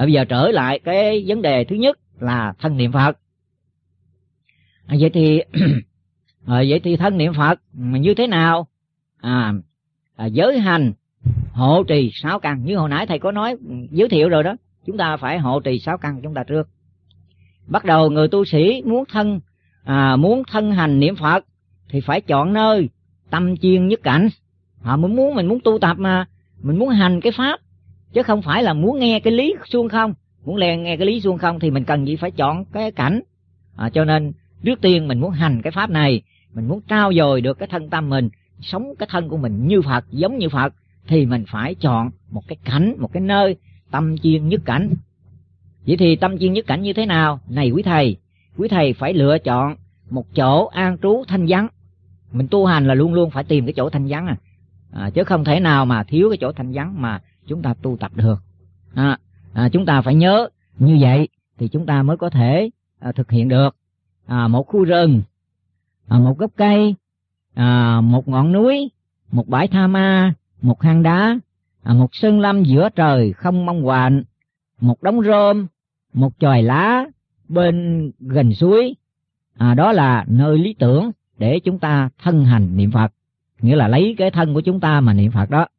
Bây giờ trở lại cái vấn đề thứ nhất là thân niệm Phật. Vậy thì thân niệm Phật như thế nào? Giới hành hộ trì 6 căn, như hồi nãy thầy có nói giới thiệu rồi đó. Chúng ta phải hộ trì 6 căn chúng ta trước. Bắt đầu người tu sĩ muốn thân hành niệm Phật thì phải chọn nơi tâm chuyên nhất cảnh. Mình muốn tu tập mà, mình muốn hành cái pháp, chứ không phải là muốn nghe cái lý suông không. Muốn nghe cái lý suông không thì mình cần gì phải chọn cái cảnh. Cho nên trước tiên mình muốn hành cái pháp này, mình muốn trau dồi được cái thân tâm mình, sống cái thân của mình như Phật, giống như Phật, thì mình phải chọn một cái cảnh, một cái nơi tâm chuyên nhất cảnh. Vậy thì tâm chuyên nhất cảnh như thế nào? Này quý thầy phải lựa chọn một chỗ an trú thanh vắng. Mình tu hành là luôn luôn phải tìm cái chỗ thanh vắng chứ không thể nào mà thiếu cái chỗ thanh vắng mà chúng ta tu tập được. Chúng ta phải nhớ như vậy thì chúng ta mới có thể thực hiện được. Một khu rừng, một gốc cây, một ngọn núi, một bãi tha ma, một hang đá, một sơn lâm giữa trời không mong quạnh, một đống rơm, một chòi lá bên gần suối. Đó là nơi lý tưởng để chúng ta thân hành niệm Phật, nghĩa là lấy cái thân của chúng ta mà niệm Phật đó.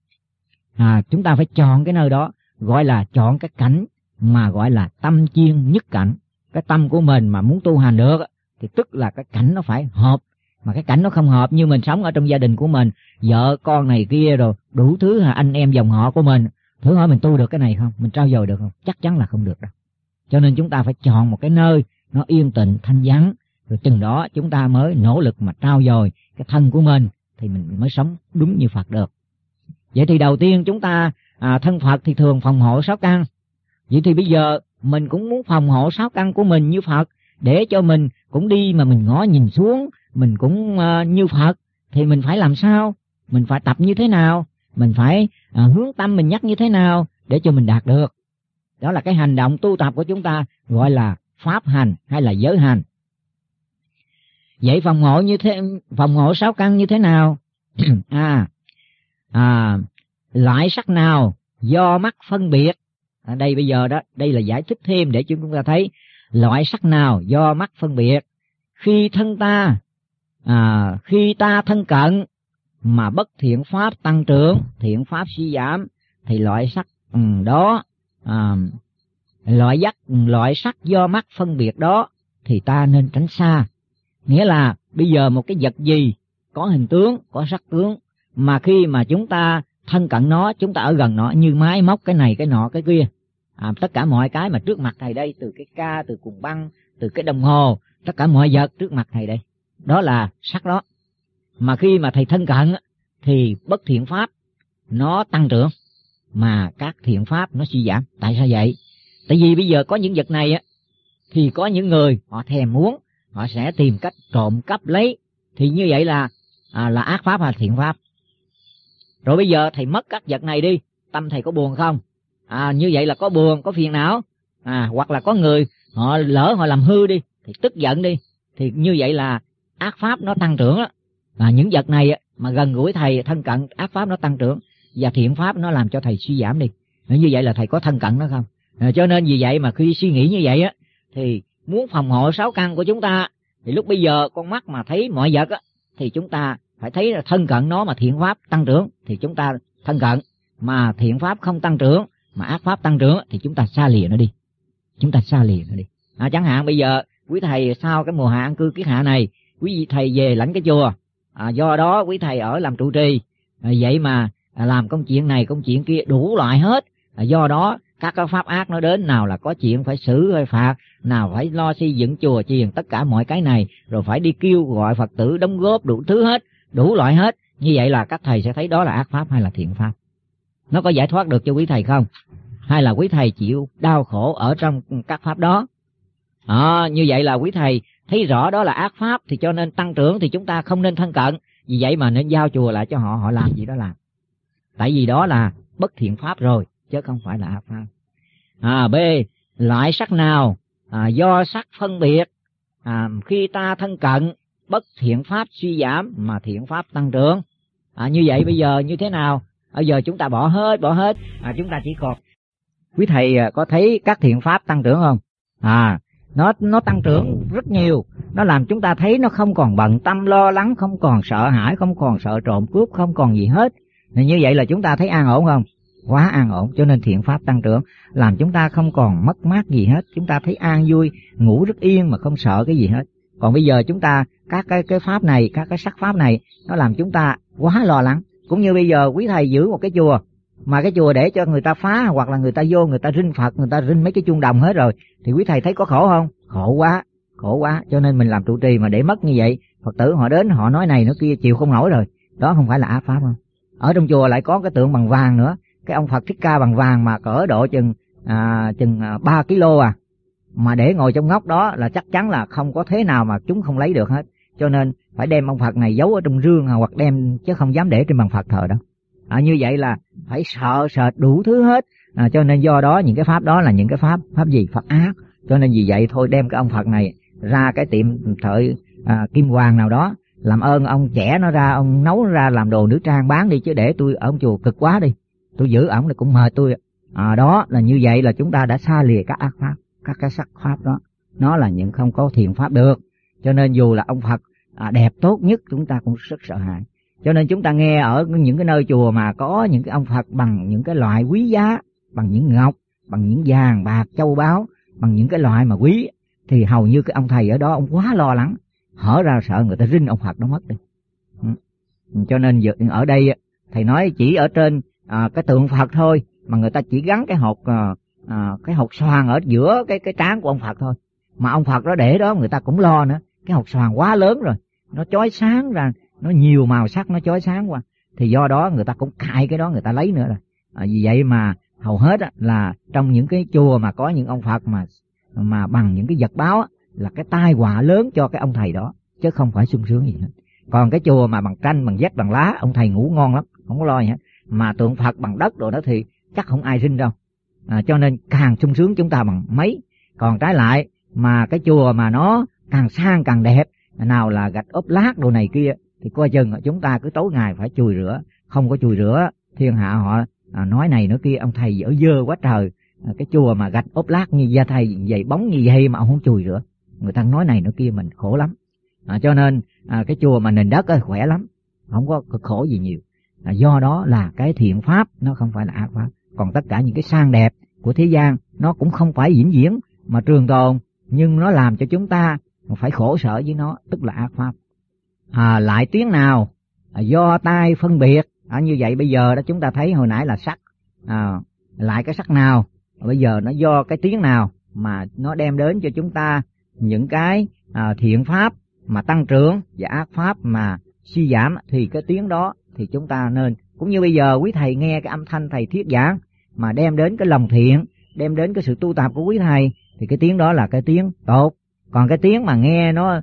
Chúng ta phải chọn cái nơi đó, gọi là chọn cái cảnh mà gọi là tâm chuyên nhất cảnh. Cái tâm của mình mà muốn tu hành được thì tức là cái cảnh nó phải hợp. Mà cái cảnh nó không hợp, như mình sống ở trong gia đình của mình, vợ con này kia rồi đủ thứ, anh em dòng họ của mình, thử hỏi mình tu được cái này không, mình trau dồi được không? Chắc chắn là không được đâu. Cho nên chúng ta phải chọn một cái nơi nó yên tịnh thanh vắng, rồi chừng đó chúng ta mới nỗ lực mà trau dồi cái thân của mình, thì mình mới sống đúng như Phật được. Vậy thì đầu tiên chúng ta thân Phật thì thường phòng hộ 6 căn. Vậy thì bây giờ mình cũng muốn phòng hộ 6 căn của mình như Phật, để cho mình cũng đi mà mình ngó nhìn xuống mình cũng như Phật, thì mình phải làm sao? Mình phải tập như thế nào? Mình phải hướng tâm mình nhắc như thế nào để cho mình đạt được? Đó là cái hành động tu tập của chúng ta, gọi là pháp hành hay là giới hành. Vậy phòng hộ 6 căn như thế nào? Loại sắc nào do mắt phân biệt? Đây bây giờ đó, đây là giải thích thêm để chúng ta thấy loại sắc nào do mắt phân biệt. Khi ta thân cận mà bất thiện pháp tăng trưởng, thiện pháp suy giảm, thì loại sắc đó, loại sắc do mắt phân biệt đó thì ta nên tránh xa. Nghĩa là bây giờ một cái vật gì có hình tướng, có sắc tướng, mà khi mà chúng ta thân cận nó, chúng ta ở gần nó như máy móc cái này cái nọ cái kia, tất cả mọi cái mà trước mặt thầy đây, từ cái ca, từ cuồng băng, từ cái đồng hồ, tất cả mọi vật trước mặt thầy đây, đó là sắc đó. Mà khi mà thầy thân cận thì bất thiện pháp nó tăng trưởng, mà các thiện pháp nó suy giảm. Tại sao vậy? Tại vì bây giờ có những vật này thì có những người họ thèm muốn, họ sẽ tìm cách trộm cắp lấy, thì như vậy là ác pháp hay thiện pháp? Rồi bây giờ thầy mất các vật này đi, tâm thầy có buồn không? Như vậy là có buồn, có phiền não. Hoặc là có người họ lỡ họ làm hư đi, thì tức giận đi, thì như vậy là ác pháp nó tăng trưởng đó. Những vật này mà gần gũi thầy thân cận, ác pháp nó tăng trưởng, và thiện pháp nó làm cho thầy suy giảm đi. Như vậy là thầy có thân cận nó không? Cho nên vì vậy mà khi suy nghĩ như vậy thì muốn phòng hộ 6 căn của chúng ta, thì lúc bây giờ con mắt mà thấy mọi vật thì chúng ta phải thấy là thân cận nó, mà thiện pháp tăng trưởng thì chúng ta thân cận, mà thiện pháp không tăng trưởng mà ác pháp tăng trưởng thì chúng ta xa lìa nó đi. Chẳng hạn bây giờ quý thầy sau cái mùa hạ an cư kiết hạ này, quý vị thầy về lãnh cái chùa, do đó quý thầy ở làm trụ trì, vậy mà làm công chuyện này công chuyện kia đủ loại hết, do đó các cái pháp ác nó đến, nào là có chuyện phải xử hay phạt, nào phải lo xây dựng chùa chiền, tất cả mọi cái này, rồi phải đi kêu gọi Phật tử đóng góp đủ thứ hết, đủ loại hết. Như vậy là các thầy sẽ thấy đó là ác pháp hay là thiện pháp. Nó có giải thoát được cho quý thầy không? Hay là quý thầy chịu đau khổ ở trong các pháp đó? Như vậy là quý thầy thấy rõ đó là ác pháp, thì cho nên tăng trưởng thì chúng ta không nên thân cận. Vì vậy mà nên giao chùa lại cho họ làm gì đó làm. Tại vì đó là bất thiện pháp rồi, chứ không phải là ác pháp. B. Loại sắc nào do sắc phân biệt, khi ta thân cận bất thiện pháp suy giảm mà thiện pháp tăng trưởng. Như vậy bây giờ như thế nào? Bây giờ chúng ta bỏ hết, chúng ta chỉ còn Quý thầy có thấy các thiện pháp tăng trưởng không? Nó tăng trưởng rất nhiều. Nó làm chúng ta thấy nó không còn bận tâm lo lắng, không còn sợ hãi, không còn sợ trộm cướp, không còn gì hết. Như vậy là chúng ta thấy an ổn không? Quá an ổn. Cho nên thiện pháp tăng trưởng làm chúng ta không còn mất mát gì hết. Chúng ta thấy an vui, ngủ rất yên mà không sợ cái gì hết. Còn bây giờ chúng ta các cái pháp này, các cái sắc pháp này nó làm chúng ta quá lo lắng. Cũng như bây giờ quý thầy giữ một cái chùa, mà cái chùa để cho người ta phá, hoặc là người ta vô người ta rinh Phật, người ta rinh mấy cái chuông đồng hết rồi, thì quý thầy thấy có khổ không? Khổ quá. Cho nên mình làm trụ trì mà để mất như vậy, Phật tử họ đến họ nói này nói kia chịu không nổi rồi. Đó không phải là ác pháp không? Ở trong chùa lại có cái tượng bằng vàng nữa, cái ông Phật Thích Ca bằng vàng mà cỡ độ chừng 3 kg mà để ngồi trong ngóc đó là chắc chắn là không có thế nào mà chúng không lấy được hết. Cho nên phải đem ông Phật này giấu ở trong rương hoặc đem, chứ không dám để trên bàn Phật thờ đâu. Như vậy là phải sợ sệt đủ thứ hết. Cho nên do đó những cái pháp đó là những cái pháp gì? Pháp ác. Cho nên vì vậy thôi đem cái ông Phật này ra cái tiệm thợ kim hoàng nào đó, làm ơn ông chẻ nó ra, ông nấu nó ra làm đồ nữ trang bán đi, chứ để tôi ở ông chùa cực quá đi, tôi giữ ổng là cũng mệt tôi. Đó là như vậy là chúng ta đã xa lìa các ác pháp, các cái sắc pháp đó, nó là những không có thiện pháp được. Cho nên dù là ông Phật đẹp tốt nhất chúng ta cũng rất sợ hãi. Cho nên chúng ta nghe ở những cái nơi chùa mà có những cái ông Phật bằng những cái loại quý giá, bằng những ngọc, bằng những vàng bạc châu báu, bằng những cái loại mà quý, thì hầu như cái ông thầy ở đó ông quá lo lắng, hở ra sợ người ta rinh ông Phật nó mất đi. Cho nên ở đây thầy nói chỉ ở trên cái tượng Phật thôi, mà người ta chỉ gắn cái hột xoàn ở giữa cái trán của ông Phật thôi, mà ông Phật đó để đó người ta cũng lo nữa. Cái hột xoàn quá lớn rồi, nó chói sáng ra, nó nhiều màu sắc, nó chói sáng qua, thì do đó người ta cũng cài cái đó người ta lấy nữa rồi. Vì vậy mà hầu hết là trong những cái chùa mà có những ông Phật mà bằng những cái vật báo là cái tai họa lớn cho cái ông thầy đó, chứ không phải sung sướng gì hết. Còn cái chùa mà bằng tranh, bằng vách, bằng lá, ông thầy ngủ ngon lắm, không có lo gì hết. Mà tượng Phật bằng đất rồi đó thì chắc không ai rinh đâu. Cho nên càng sung sướng chúng ta bằng mấy. Còn trái lại mà cái chùa mà nó càng sang càng đẹp, nào là gạch ốp lát đồ này kia, thì coi chừng chúng ta cứ tối ngày phải chùi rửa. Không có chùi rửa thiên hạ họ nói này nói kia, ông thầy dở dơ quá trời. Cái chùa mà gạch ốp lát như da thầy vậy, bóng như vậy mà ông không chùi rửa, người ta nói này nói kia mình khổ lắm. Cho nên cái chùa mà nền đất khỏe lắm, không có cực khổ gì nhiều. Do đó là cái thiện pháp nó không phải là ác pháp. Còn tất cả những cái sang đẹp của thế gian nó cũng không phải vĩnh viễn mà trường tồn, nhưng nó làm cho chúng ta phải khổ sở với nó, tức là ác pháp. Lại tiếng nào do tai phân biệt. Như vậy bây giờ đó chúng ta thấy hồi nãy là sắc, lại cái sắc nào, bây giờ nó do cái tiếng nào mà nó đem đến cho chúng ta những cái thiện pháp mà tăng trưởng và ác pháp mà suy giảm, thì cái tiếng đó thì chúng ta nên, cũng như bây giờ quý thầy nghe cái âm thanh thầy thuyết giảng mà đem đến cái lòng thiện, đem đến cái sự tu tập của quý thầy, thì cái tiếng đó là cái tiếng tốt. Còn cái tiếng mà nghe nó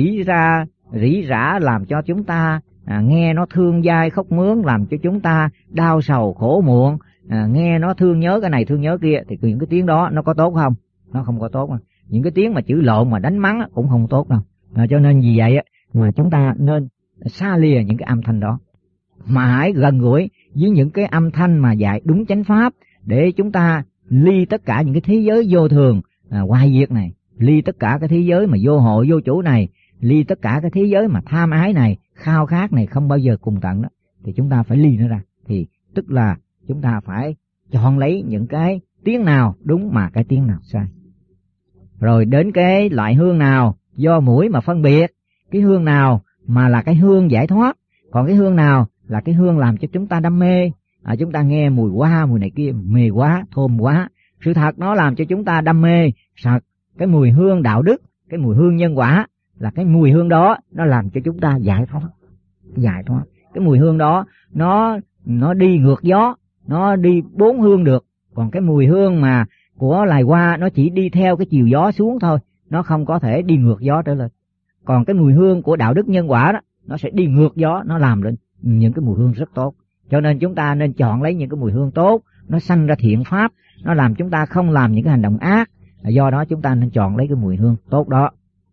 rỉ rả làm cho chúng ta nghe nó thương dai khóc mướn, làm cho chúng ta đau sầu khổ muộn, nghe nó thương nhớ cái này thương nhớ kia, thì những cái tiếng đó nó có tốt không? Nó không có tốt. Những cái tiếng mà chữ lộn mà đánh mắng cũng không tốt đâu. Cho nên vì vậy mà chúng ta nên xa lìa những cái âm thanh đó, mà hãy gần gũi với những cái âm thanh mà dạy đúng chánh pháp, để chúng ta ly tất cả những cái thế giới vô thường hoại diệt này, ly tất cả cái thế giới mà vô hội vô chủ này, ly tất cả cái thế giới mà tham ái này, khao khát này không bao giờ cùng tận đó, thì chúng ta phải ly nó ra. Thì tức là chúng ta phải chọn lấy những cái tiếng nào đúng mà cái tiếng nào sai. Rồi đến cái loại hương nào do mũi mà phân biệt, cái hương nào mà là cái hương giải thoát, còn cái hương nào là cái hương làm cho chúng ta đam mê. Chúng ta nghe mùi hoa, mùi này kia mê quá, thơm quá. Sự thật nó làm cho chúng ta đam mê. Thật, cái mùi hương đạo đức, cái mùi hương nhân quả là cái mùi hương đó nó làm cho chúng ta giải thoát. Cái mùi hương đó nó đi ngược gió, nó đi bốn hương được. Còn cái mùi hương mà của loài hoa nó chỉ đi theo cái chiều gió xuống thôi, nó không có thể đi ngược gió trở lên. Còn cái mùi hương của đạo đức nhân quả đó, nó sẽ đi ngược gió, nó làm lên những cái mùi hương rất tốt. Cho nên chúng ta nên chọn lấy những cái mùi hương tốt, nó sanh ra thiện pháp, nó làm chúng ta không làm những cái hành động ác. Do đó chúng ta nên chọn lấy cái mùi hương tốt đó.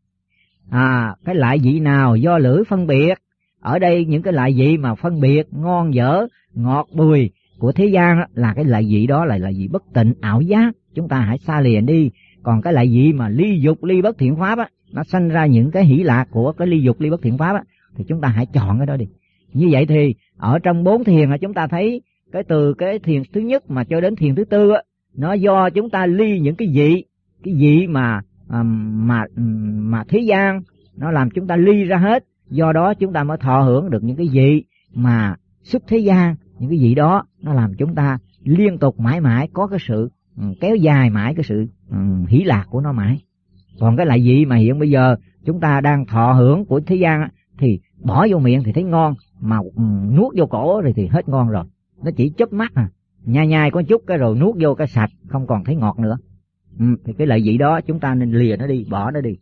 Cái loại vị nào do lưỡi phân biệt. Ở đây những cái loại vị mà phân biệt ngon dở, ngọt bùi, của thế gian là cái lợi vị đó là lợi vị bất tịnh ảo giác, chúng ta hãy xa lìa đi. Còn cái lợi vị mà ly dục ly bất thiện pháp á, nó sanh ra những cái hỷ lạc của cái ly dục ly bất thiện pháp á, thì chúng ta hãy chọn cái đó đi. Như vậy thì ở trong 4 thiền chúng ta thấy cái từ cái thiền thứ nhất mà cho đến thiền thứ tư á, nó do chúng ta ly những cái vị mà thế gian nó làm chúng ta ly ra hết. Do đó chúng ta mới thọ hưởng được những cái vị mà xuất thế gian. Những cái vị đó nó làm chúng ta liên tục mãi mãi có cái sự kéo dài mãi cái sự hỷ lạc của nó mãi. Còn cái lại vị mà hiện bây giờ chúng ta đang thọ hưởng của thế gian thì bỏ vô miệng thì thấy ngon, mà nuốt vô cổ rồi thì hết ngon rồi. Nó chỉ chớp mắt nhai nhai có chút cái rồi nuốt vô cái sạch, không còn thấy ngọt nữa. Thì cái lợi vị đó chúng ta nên lìa nó đi, bỏ nó đi.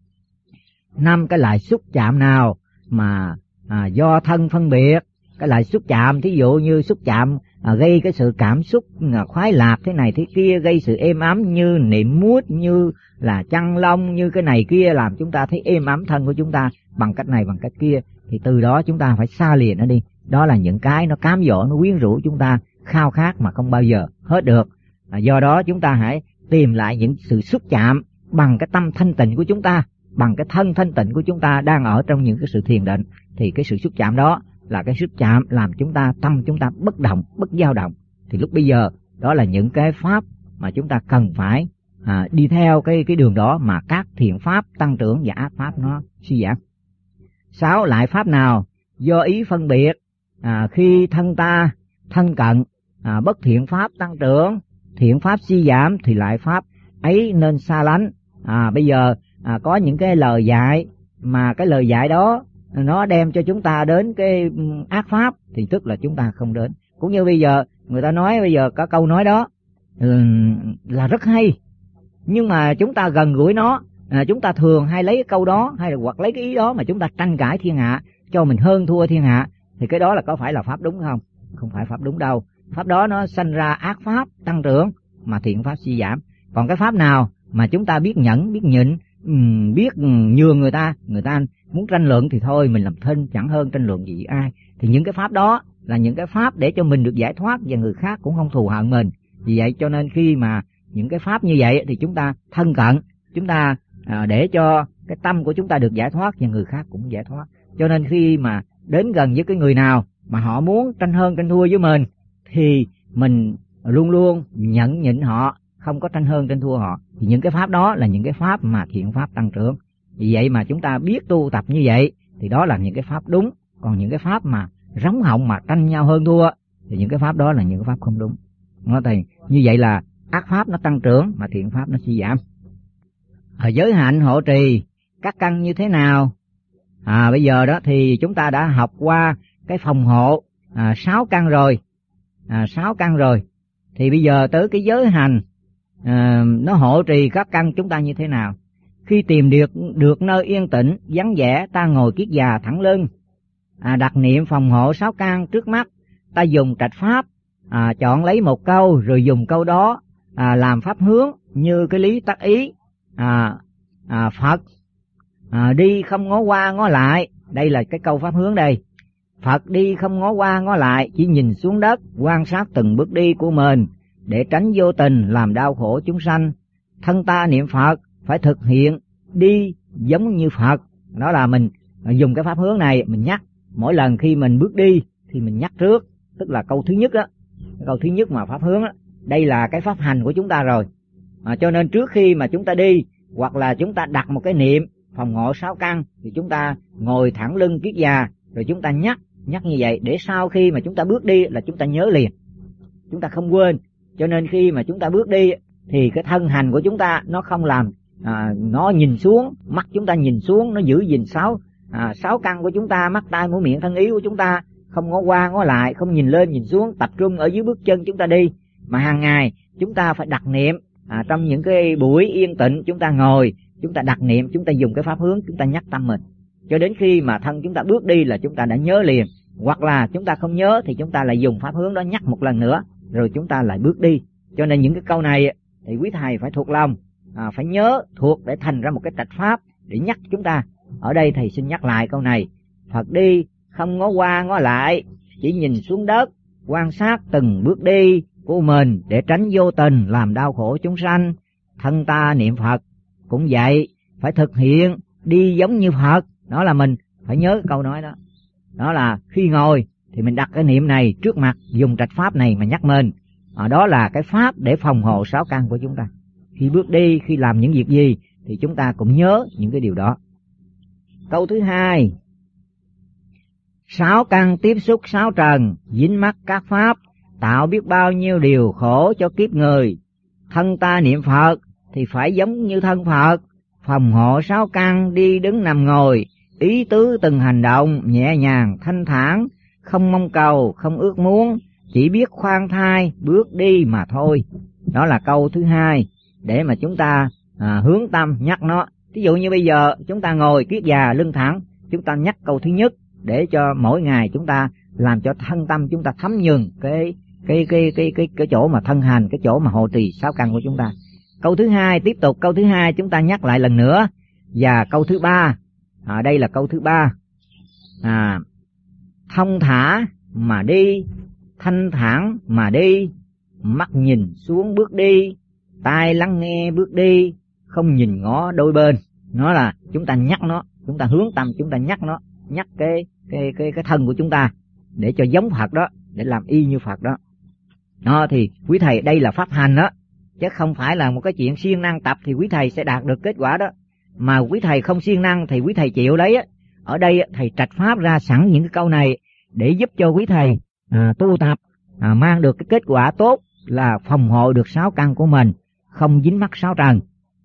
5. Cái lại xúc chạm nào mà do thân phân biệt. Cái lại xúc chạm, thí dụ như xúc chạm gây cái sự cảm xúc khoái lạc thế này thế kia, gây sự êm ấm như niệm mút, như là chăn lông, như cái này kia, làm chúng ta thấy êm ấm thân của chúng ta bằng cách này bằng cách kia, thì từ đó chúng ta phải xa lìa nó đi. Đó là những cái nó cám dỗ, nó quyến rũ chúng ta khao khát mà không bao giờ hết được. Do đó chúng ta hãy tìm lại những sự xúc chạm bằng cái tâm thanh tịnh của chúng ta, bằng cái thân thanh tịnh của chúng ta đang ở trong những cái sự thiền định. Thì cái sự xúc chạm đó là cái xúc chạm làm chúng ta, tâm chúng ta bất động, bất dao động. Thì lúc bây giờ đó là những cái pháp mà chúng ta cần phải đi theo cái đường đó, mà các thiện pháp tăng trưởng và ác pháp nó suy giảm. 6. Lại pháp nào do ý phân biệt, khi thân ta thân cận, bất thiện pháp tăng trưởng, thiện pháp suy giảm, thì lại pháp ấy nên xa lánh. Bây giờ có những cái lời dạy mà cái lời dạy đó nó đem cho chúng ta đến cái ác pháp, thì tức là chúng ta không đến. Cũng như bây giờ người ta nói, bây giờ có câu nói đó là rất hay, nhưng mà chúng ta gần gũi nó, chúng ta thường hay lấy cái câu đó hay là hoặc lấy cái ý đó mà chúng ta tranh cãi thiên hạ, cho mình hơn thua thiên hạ. Thì cái đó là có phải là pháp đúng không? Không phải pháp đúng đâu. Pháp đó nó sanh ra ác pháp tăng trưởng, mà thiện pháp suy giảm. Còn cái pháp nào mà chúng ta biết nhẫn, biết nhịn, biết nhường người ta muốn tranh luận thì thôi mình làm thinh, chẳng hơn tranh luận gì ai. Thì những cái pháp đó là những cái pháp để cho mình được giải thoát, và người khác cũng không thù hận mình. Vì vậy cho nên khi mà những cái pháp như vậy thì chúng ta thân cận, chúng ta để cho cái tâm của chúng ta được giải thoát và người khác cũng giải thoát. Cho nên khi mà đến gần với cái người nào mà họ muốn tranh hơn tranh thua với mình, thì mình luôn luôn nhẫn nhịn họ, không có tranh hơn tranh thua họ. Thì những cái pháp đó là những cái pháp mà thiện pháp tăng trưởng. Vì vậy mà chúng ta biết tu tập như vậy thì đó là những cái pháp đúng. Còn những cái pháp mà rống họng mà tranh nhau hơn thua thì những cái pháp đó là những cái pháp không đúng. Thì như vậy là ác pháp nó tăng trưởng mà thiện pháp nó suy giảm. Giới hạnh hộ trì các căn như thế nào? Bây giờ đó thì chúng ta đã học qua cái phòng hộ 6 căn rồi. 6 căn rồi. Thì bây giờ tới cái giới hành nó hộ trì các căn chúng ta như thế nào? Khi tìm được nơi yên tĩnh, vắng vẻ, ta ngồi kiết già thẳng lưng, đặt niệm phòng hộ 6 căn trước mắt. Ta dùng trạch pháp, chọn lấy một câu rồi dùng câu đó làm pháp hướng như cái lý tác ý. Phật đi không ngó qua ngó lại, đây là cái câu pháp hướng đây. Phật đi không ngó qua ngó lại, chỉ nhìn xuống đất, quan sát từng bước đi của mình để tránh vô tình làm đau khổ chúng sanh. Thân ta niệm Phật phải thực hiện đi giống như Phật. Đó là mình dùng cái pháp hướng này, mình nhắc mỗi lần khi mình bước đi thì mình nhắc trước, tức là câu thứ nhất đó, câu thứ nhất mà pháp hướng đó. Đây là cái pháp hành của chúng ta rồi. Cho nên trước khi mà chúng ta đi hoặc là chúng ta đặt một cái niệm phòng hộ 6 căn thì chúng ta ngồi thẳng lưng kiết già, rồi chúng ta nhắc như vậy để sau khi mà chúng ta bước đi là chúng ta nhớ liền, chúng ta không quên. Cho nên khi mà chúng ta bước đi thì cái thân hành của chúng ta nó không làm nó nhìn xuống, mắt chúng ta nhìn xuống, nó giữ gìn 6 căn của chúng ta, mắt tai mũi miệng thân ý của chúng ta không ngó qua ngó lại, không nhìn lên nhìn xuống, tập trung ở dưới bước chân chúng ta đi. Mà hàng ngày chúng ta phải đặt niệm, trong những cái buổi yên tĩnh chúng ta ngồi, chúng ta đặt niệm, chúng ta dùng cái pháp hướng, chúng ta nhắc tâm mình cho đến khi mà thân chúng ta bước đi là chúng ta đã nhớ liền. Hoặc là chúng ta không nhớ thì chúng ta lại dùng pháp hướng đó nhắc một lần nữa, rồi chúng ta lại bước đi. Cho nên những cái câu này thì quý thầy phải thuộc lòng, phải nhớ thuộc để thành ra một cái trạch pháp để nhắc chúng ta. Ở đây thầy xin nhắc lại câu này: Phật đi không ngó qua ngó lại, chỉ nhìn xuống đất, quan sát từng bước đi của mình để tránh vô tình làm đau khổ chúng sanh. Thân ta niệm Phật cũng vậy, phải thực hiện đi giống như Phật. Đó là mình phải nhớ cái câu nói đó. Đó là khi ngồi thì mình đặt cái niệm này trước mặt, dùng trạch pháp này mà nhắc mình. Đó là cái pháp để phòng hộ sáu căn của chúng ta. Khi bước đi, khi làm những việc gì thì chúng ta cũng nhớ những cái điều đó. Câu thứ hai, sáu căn tiếp xúc sáu trần, dính mắc các pháp, tạo biết bao nhiêu điều khổ cho kiếp người. Thân ta niệm Phật thì phải giống như thân Phật, phòng hộ sáu căn đi đứng nằm ngồi, ý tứ từng hành động nhẹ nhàng thanh thản, không mong cầu, không ước muốn, chỉ biết khoan thai bước đi mà thôi. Đó là câu thứ hai để mà chúng ta hướng tâm nhắc nó. Ví dụ như bây giờ chúng ta ngồi kiết già lưng thẳng, chúng ta nhắc câu thứ nhất để cho mỗi ngày chúng ta làm cho thân tâm chúng ta thấm nhuần cái chỗ mà thân hành, cái chỗ mà hộ trì sáu căn của chúng ta. Câu thứ hai, tiếp tục câu thứ hai chúng ta nhắc lại lần nữa. Và câu thứ ba, đây là câu thứ ba, thông thả mà đi, thanh thản mà đi, mắt nhìn xuống bước đi, tai lắng nghe bước đi, không nhìn ngó đôi bên. Nó là chúng ta nhắc nó, chúng ta hướng tâm, chúng ta nhắc nó, nhắc cái thân của chúng ta để cho giống Phật đó, để làm y như Phật đó. Đó thì quý thầy đây là pháp hành đó, chứ không phải là một cái chuyện siêng năng tập thì quý thầy sẽ đạt được kết quả đó. Mà quý thầy không siêng năng thì quý thầy chịu đấy á. Ở đây thầy trạch pháp ra sẵn những cái câu này để giúp cho quý thầy tu tập mang được cái kết quả tốt, là phòng hộ được sáu căn của mình, không dính mắc sáu trần.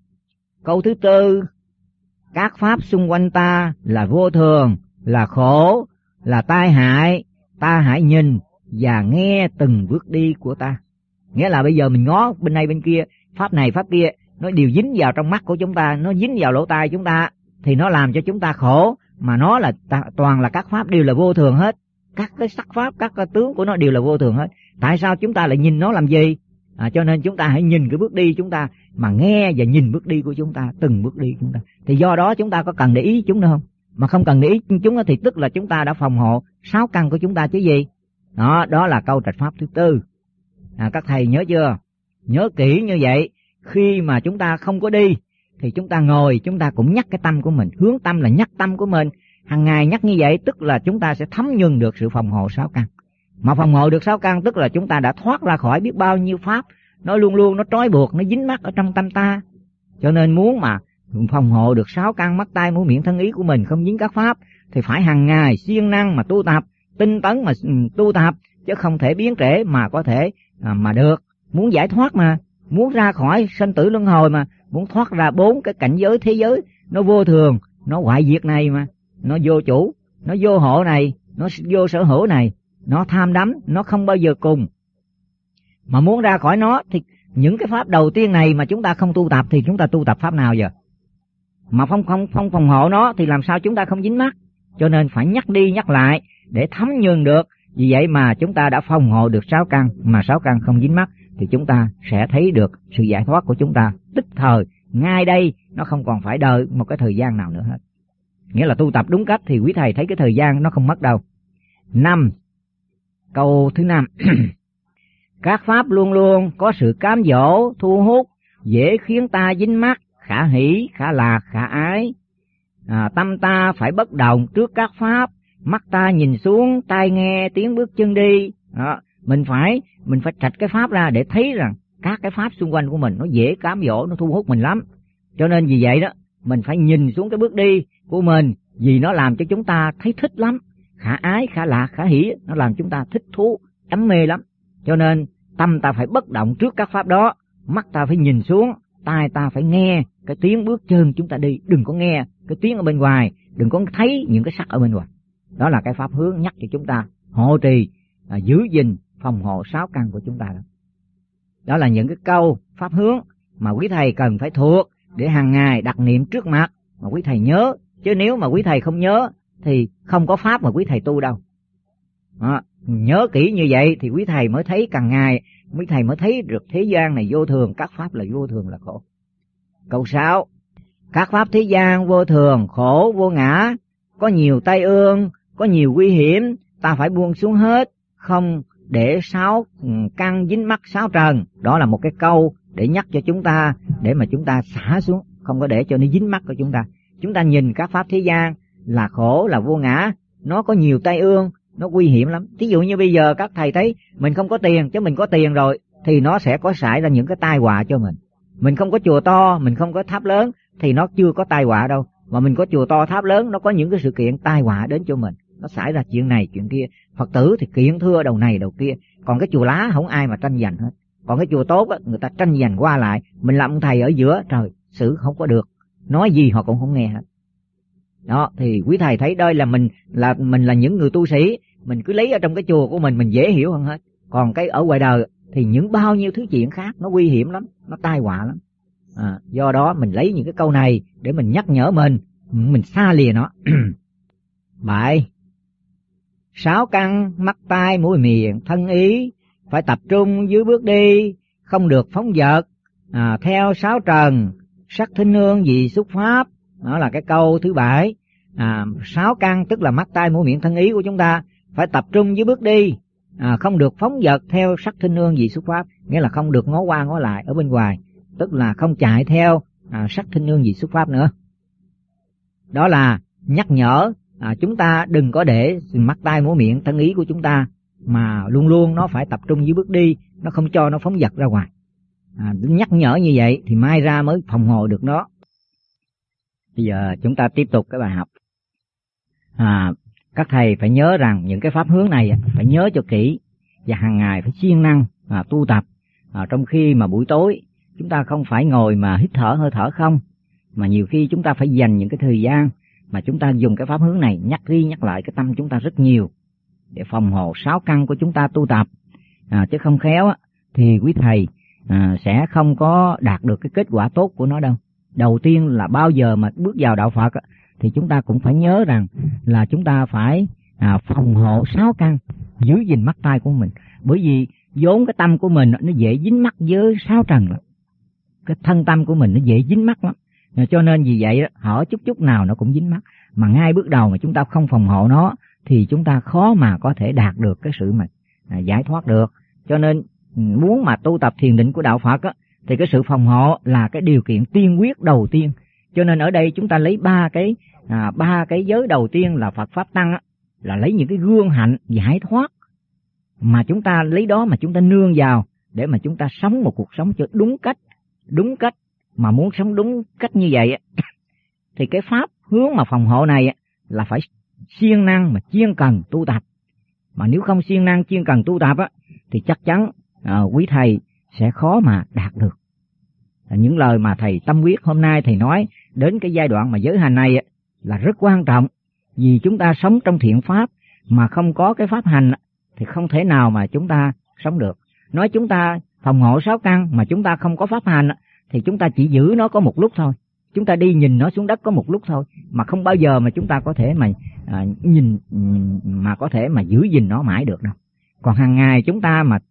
Câu thứ tư, các pháp xung quanh ta là vô thường, là khổ, là tai hại, ta hãy nhìn và nghe từng bước đi của ta. Nghĩa là bây giờ mình ngó bên này bên kia, pháp này pháp kia, nó đều dính vào trong mắt của chúng ta, nó dính vào lỗ tai chúng ta, thì nó làm cho chúng ta khổ. Mà nó là toàn là các pháp đều là vô thường hết, các cái sắc pháp, các cái tướng của nó đều là vô thường hết. Tại sao chúng ta lại nhìn nó làm gì? Cho nên chúng ta hãy nhìn cái bước đi chúng ta, mà nghe và nhìn bước đi của chúng ta, từng bước đi của chúng ta. Thì do đó chúng ta có cần để ý chúng nữa không? Mà không cần để ý chúng thì tức là chúng ta đã phòng hộ sáu căn của chúng ta chứ gì. Đó là câu trạch pháp thứ tư. Các thầy nhớ chưa? Nhớ kỹ như vậy. Khi mà chúng ta không có đi thì chúng ta ngồi, chúng ta cũng nhắc cái tâm của mình, hướng tâm là nhắc tâm của mình. Hàng ngày nhắc như vậy tức là chúng ta sẽ thấm nhuần được sự phòng hộ sáu căn. Mà phòng hộ được sáu căn tức là chúng ta đã thoát ra khỏi biết bao nhiêu pháp, nó luôn luôn nó trói buộc, nó dính mắc ở trong tâm ta. Cho nên muốn mà phòng hộ được sáu căn mắt tai mũi miệng thân ý của mình không dính các pháp thì phải hàng ngày siêng năng mà tu tập, tinh tấn mà tu tập, chứ không thể biến trễ mà có thể mà được. Muốn giải thoát mà, muốn ra khỏi sanh tử luân hồi mà, muốn thoát ra bốn cái cảnh giới thế giới nó vô thường, nó hoại diệt này mà, nó vô chủ, nó vô hộ này, nó vô sở hữu này, nó tham đắm, nó không bao giờ cùng. Mà muốn ra khỏi nó thì những cái pháp đầu tiên này mà chúng ta không tu tập thì chúng ta tu tập pháp nào giờ? Mà không phòng hộ nó thì làm sao chúng ta không dính mắc? Cho nên phải nhắc đi nhắc lại để thấm nhuần được. Vì vậy mà chúng ta đã phòng hộ được sáu căn, mà sáu căn không dính mắc thì chúng ta sẽ thấy được sự giải thoát của chúng ta tức thời, ngay đây, nó không còn phải đợi một cái thời gian nào nữa hết. Nghĩa là tu tập đúng cách thì quý thầy thấy cái thời gian nó không mất đâu. 5. Câu thứ 5. Các pháp luôn luôn có sự cám dỗ, thu hút, dễ khiến ta dính mắc, khả hỷ, khả lạc, khả ái. Tâm ta phải bất động trước các pháp, mắt ta nhìn xuống, tai nghe tiếng bước chân đi. Mình phải trạch cái pháp ra để thấy rằng các cái pháp xung quanh của mình nó dễ cám dỗ, nó thu hút mình lắm. Cho nên vì vậy đó, mình phải nhìn xuống cái bước đi của mình, vì nó làm cho chúng ta thấy thích lắm. Khả ái, khả lạc, khả hỷ, nó làm chúng ta thích thú, đắm mê lắm. Cho nên tâm ta phải bất động trước các pháp đó, mắt ta phải nhìn xuống, tai ta phải nghe cái tiếng bước chân chúng ta đi, đừng có nghe cái tiếng ở bên ngoài, đừng có thấy những cái sắc ở bên ngoài. Đó là cái pháp hướng nhắc cho chúng ta hộ trì, giữ gìn, phòng hộ sáu căn của chúng ta đó. Đó là những cái câu pháp hướng mà quý thầy cần phải thuộc để hàng ngày đặt niệm trước mặt mà quý thầy nhớ. Chứ nếu mà quý thầy không nhớ thì không có pháp mà quý thầy tu đâu. Nhớ kỹ như vậy thì quý thầy mới thấy càng ngày, quý thầy mới thấy được thế gian này vô thường, các pháp là vô thường là khổ. Câu 6. Các pháp thế gian vô thường, khổ, vô ngã, có nhiều tai ương, có nhiều nguy hiểm, ta phải buông xuống hết, không để sáu căn dính mắc sáu trần. Đó là một cái câu để nhắc cho chúng ta, để mà chúng ta xả xuống, không có để cho nó dính mắc của chúng ta. Chúng ta nhìn các pháp thế gian là khổ, là vô ngã, nó có nhiều tai ương, nó nguy hiểm lắm. Thí dụ như bây giờ các thầy thấy mình không có tiền, chứ mình có tiền rồi thì nó sẽ có xảy ra những cái tai họa cho mình. Mình không có chùa to, mình không có tháp lớn thì nó chưa có tai họa đâu. Mà mình có chùa to tháp lớn, nó có những cái sự kiện tai họa đến cho mình. Nó xảy ra chuyện này chuyện kia. Phật tử thì kiện thưa đầu này đầu kia. Còn cái chùa lá không ai mà tranh giành hết. Còn cái chùa tốt á, người ta tranh giành qua lại. Mình làm ông thầy ở giữa, trời, xử không có được. Nói gì họ cũng không nghe hết. Đó, thì quý thầy thấy đây là mình là những người tu sĩ, mình cứ lấy ở trong cái chùa của mình dễ hiểu hơn hết. Còn cái ở ngoài đời thì những bao nhiêu thứ chuyện khác nó nguy hiểm lắm, nó tai họa lắm. Do đó mình lấy những cái câu này để mình nhắc nhở mình xa lìa nó. 7. 6 căn mắt tai mũi miệng thân ý phải tập trung dưới bước đi, không được phóng dật theo 6 trần sắc thính hương vị xúc pháp. Đó là cái câu thứ 7. 6 căn tức là mắt tai mũi miệng thân ý của chúng ta phải tập trung dưới bước đi, không được phóng dật theo sắc thính hương vị xúc pháp, nghĩa là không được ngó qua ngó lại ở bên ngoài, tức là không chạy theo sắc thính hương vị xúc pháp nữa. Đó là nhắc nhở chúng ta đừng có để mắt tai mũi miệng thân ý của chúng ta, mà luôn luôn nó phải tập trung dưới bước đi, nó không cho nó phóng dật ra ngoài. Nhắc nhở như vậy thì mai ra mới phòng hộ được nó. Bây giờ chúng ta tiếp tục cái bài học. Các thầy phải nhớ rằng những cái pháp hướng này phải nhớ cho kỹ, và hàng ngày phải siêng năng tu tập. Trong khi mà buổi tối chúng ta không phải ngồi mà hít thở hơi thở không, mà nhiều khi chúng ta phải dành những cái thời gian mà chúng ta dùng cái pháp hướng này nhắc đi nhắc lại cái tâm chúng ta rất nhiều, để phòng hộ 6 căn của chúng ta tu tập. Chứ không khéo thì quý thầy sẽ không có đạt được cái kết quả tốt của nó đâu. Đầu tiên là bao giờ mà bước vào đạo Phật thì chúng ta cũng phải nhớ rằng là chúng ta phải phòng hộ 6 căn, giữ gìn mắt tai của mình. Bởi vì vốn cái tâm của mình nó dễ dính mắc với 6 trần lắm. Cái thân tâm của mình nó dễ dính mắc lắm. Cho nên vì vậy hỏi chút nào nó cũng dính mắc. Mà ngay bước đầu mà chúng ta không phòng hộ nó thì chúng ta khó mà có thể đạt được cái sự mà giải thoát được. Cho nên muốn mà tu tập thiền định của đạo Phật thì cái sự phòng hộ là cái điều kiện tiên quyết đầu tiên. Cho nên ở đây chúng ta lấy ba cái giới đầu tiên là Phật Pháp Tăng là lấy những cái gương hạnh giải thoát, mà chúng ta lấy đó mà chúng ta nương vào để mà chúng ta sống một cuộc sống cho đúng cách. Mà muốn sống đúng cách như vậy thì cái pháp hướng mà phòng hộ này là phải siêng năng mà chuyên cần tu tập. Mà nếu không siêng năng chuyên cần tu tập thì chắc chắn quý thầy sẽ khó mà đạt được. Những lời mà thầy Tâm Quyết hôm nay thầy nói đến cái giai đoạn mà giới hành này là rất quan trọng. Vì chúng ta sống trong thiện pháp mà không có cái pháp hành thì không thể nào mà chúng ta sống được. Nói chúng ta phòng hộ 6 căn mà chúng ta không có pháp hành thì chúng ta chỉ giữ nó có một lúc thôi. Chúng ta đi nhìn nó xuống đất có một lúc thôi, mà không bao giờ mà chúng ta có thể mà có thể mà giữ gìn nó mãi được đâu. Còn hàng ngày chúng ta mà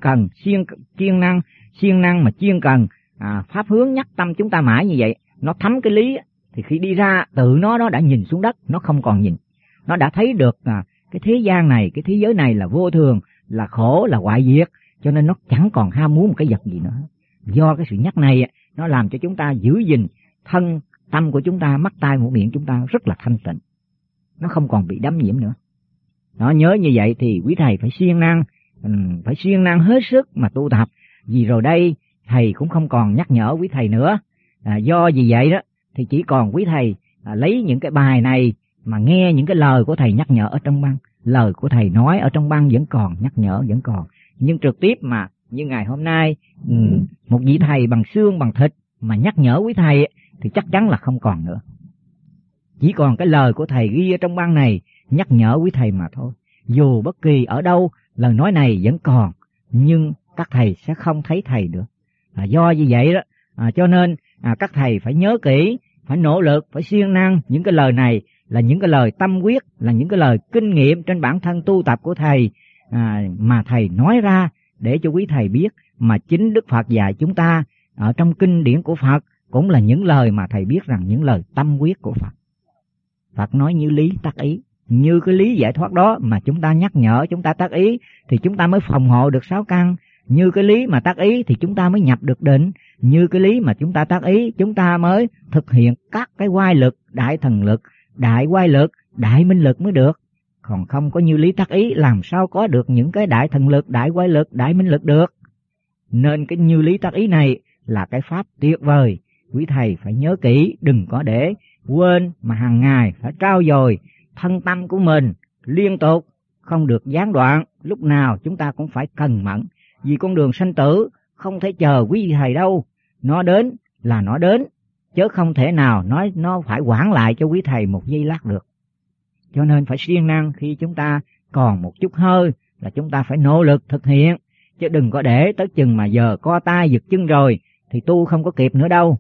siêng năng mà chuyên cần pháp hướng nhắc tâm chúng ta mãi như vậy, nó thấm cái lý thì khi đi ra tự nó đã nhìn xuống đất, nó không còn nhìn. Nó đã thấy được cái thế gian này, cái thế giới này là vô thường, là khổ, là hoại diệt, cho nên nó chẳng còn ham muốn một cái vật gì nữa. Do cái sự nhắc này nó làm cho chúng ta giữ gìn thân tâm của chúng ta, mắt tai mũi miệng chúng ta rất là thanh tịnh, nó không còn bị đắm nhiễm nữa. Nó nhớ như vậy thì quý thầy phải siêng năng hết sức mà tu tập. Vì rồi đây thầy cũng không còn nhắc nhở quý thầy nữa. Do vì vậy đó thì chỉ còn quý thầy lấy những cái bài này mà nghe những cái lời của thầy nhắc nhở ở trong băng. Lời của thầy nói ở trong băng vẫn còn nhắc nhở, vẫn còn. Nhưng trực tiếp mà như ngày hôm nay một vị thầy bằng xương bằng thịt mà nhắc nhở quý thầy thì chắc chắn là không còn nữa. Chỉ còn cái lời của thầy ghi ở trong băng này nhắc nhở quý thầy mà thôi. Dù bất kỳ ở đâu lời nói này vẫn còn, nhưng các thầy sẽ không thấy thầy được. Do như vậy đó cho nên các thầy phải nhớ kỹ, phải nỗ lực, phải siêng năng. Những cái lời này là những cái lời tâm quyết, là những cái lời kinh nghiệm trên bản thân tu tập của thầy mà thầy nói ra để cho quý thầy biết. Mà chính Đức Phật dạy chúng ta ở trong kinh điển của Phật cũng là những lời mà thầy biết rằng những lời tâm quyết của Phật. Phật nói như lý tắc ý, Như cái lý giải thoát đó mà chúng ta nhắc nhở, chúng ta tác ý thì chúng ta mới phòng hộ được 6 căn. Như cái lý mà tác ý thì chúng ta mới nhập được định. Như cái lý mà chúng ta tác ý, chúng ta mới thực hiện các cái oai lực, đại thần lực, đại oai lực, đại minh lực mới được. Còn không có như lý tác ý làm sao có được những cái đại thần lực, đại oai lực, đại minh lực được. Nên cái như lý tác ý này là cái pháp tuyệt vời. Quý thầy phải nhớ kỹ, đừng có để quên, mà hàng ngày phải trau dồi thân tâm của mình liên tục, không được gián đoạn. Lúc nào chúng ta cũng phải cần mẫn, vì con đường sanh tử không thể chờ quý thầy đâu. Nó đến là nó đến, chứ không thể nào nói nó phải quản lại cho quý thầy một giây lát được. Cho nên phải siêng năng, khi chúng ta còn một chút hơi là chúng ta phải nỗ lực thực hiện, chứ đừng có để tới chừng mà giờ co tay giật chân rồi thì tu không có kịp nữa đâu.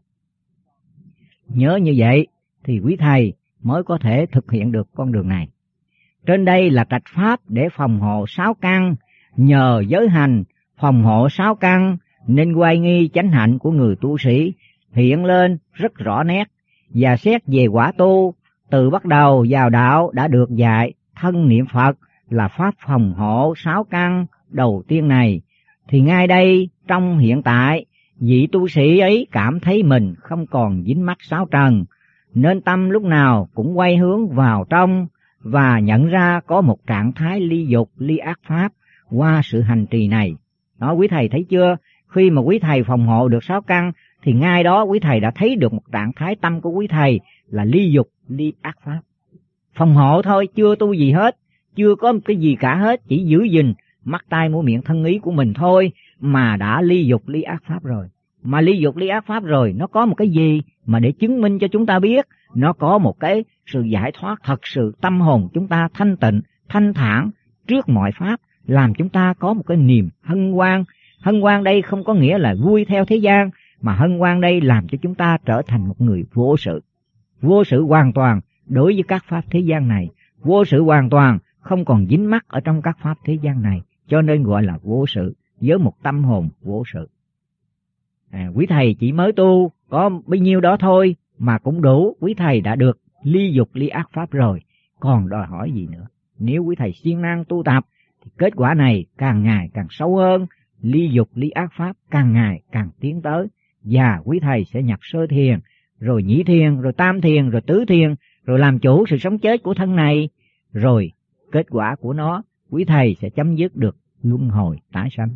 Nhớ như vậy thì quý thầy mới có thể thực hiện được con đường này. Trên đây là trạch pháp để phòng hộ 6 căn, nhờ giới hành phòng hộ 6 căn nên oai nghi chánh hạnh của người tu sĩ hiện lên rất rõ nét. Và xét về quả tu, từ bắt đầu vào đạo đã được dạy thân niệm Phật là pháp phòng hộ 6 căn đầu tiên này, thì ngay đây trong hiện tại vị tu sĩ ấy cảm thấy mình không còn dính mắc 6 trần, nên tâm lúc nào cũng quay hướng vào trong và nhận ra có một trạng thái ly dục, ly ác pháp qua sự hành trì này. Đó, quý thầy thấy chưa? Khi mà quý thầy phòng hộ được 6 căn thì ngay đó quý thầy đã thấy được một trạng thái tâm của quý thầy là ly dục, ly ác pháp. Phòng hộ thôi, chưa tu gì hết, chưa có cái gì cả hết, chỉ giữ gìn mắt tai mũi miệng thân ý của mình thôi mà đã ly dục, ly ác pháp rồi. Mà ly dục, ly ác pháp rồi, nó có một cái gì mà để chứng minh cho chúng ta biết? Nó có một cái sự giải thoát thật sự, tâm hồn chúng ta thanh tịnh, thanh thản trước mọi pháp, làm chúng ta có một cái niềm hân hoan. Hân hoan đây không có nghĩa là vui theo thế gian, mà hân hoan đây làm cho chúng ta trở thành một người vô sự. Vô sự hoàn toàn đối với các pháp thế gian này, vô sự hoàn toàn không còn dính mắc ở trong các pháp thế gian này, cho nên gọi là vô sự, với một tâm hồn vô sự. Quý thầy chỉ mới tu có bấy nhiêu đó thôi mà cũng đủ, quý thầy đã được ly dục, ly ác pháp rồi, còn đòi hỏi gì nữa. Nếu quý thầy siêng năng tu tập thì kết quả này càng ngày càng sâu hơn, ly dục, ly ác pháp càng ngày càng tiến tới, và quý thầy sẽ nhập sơ thiền, rồi nhị thiền, rồi tam thiền, rồi tứ thiền, rồi làm chủ sự sống chết của thân này, rồi kết quả của nó quý thầy sẽ chấm dứt được luân hồi tái sanh.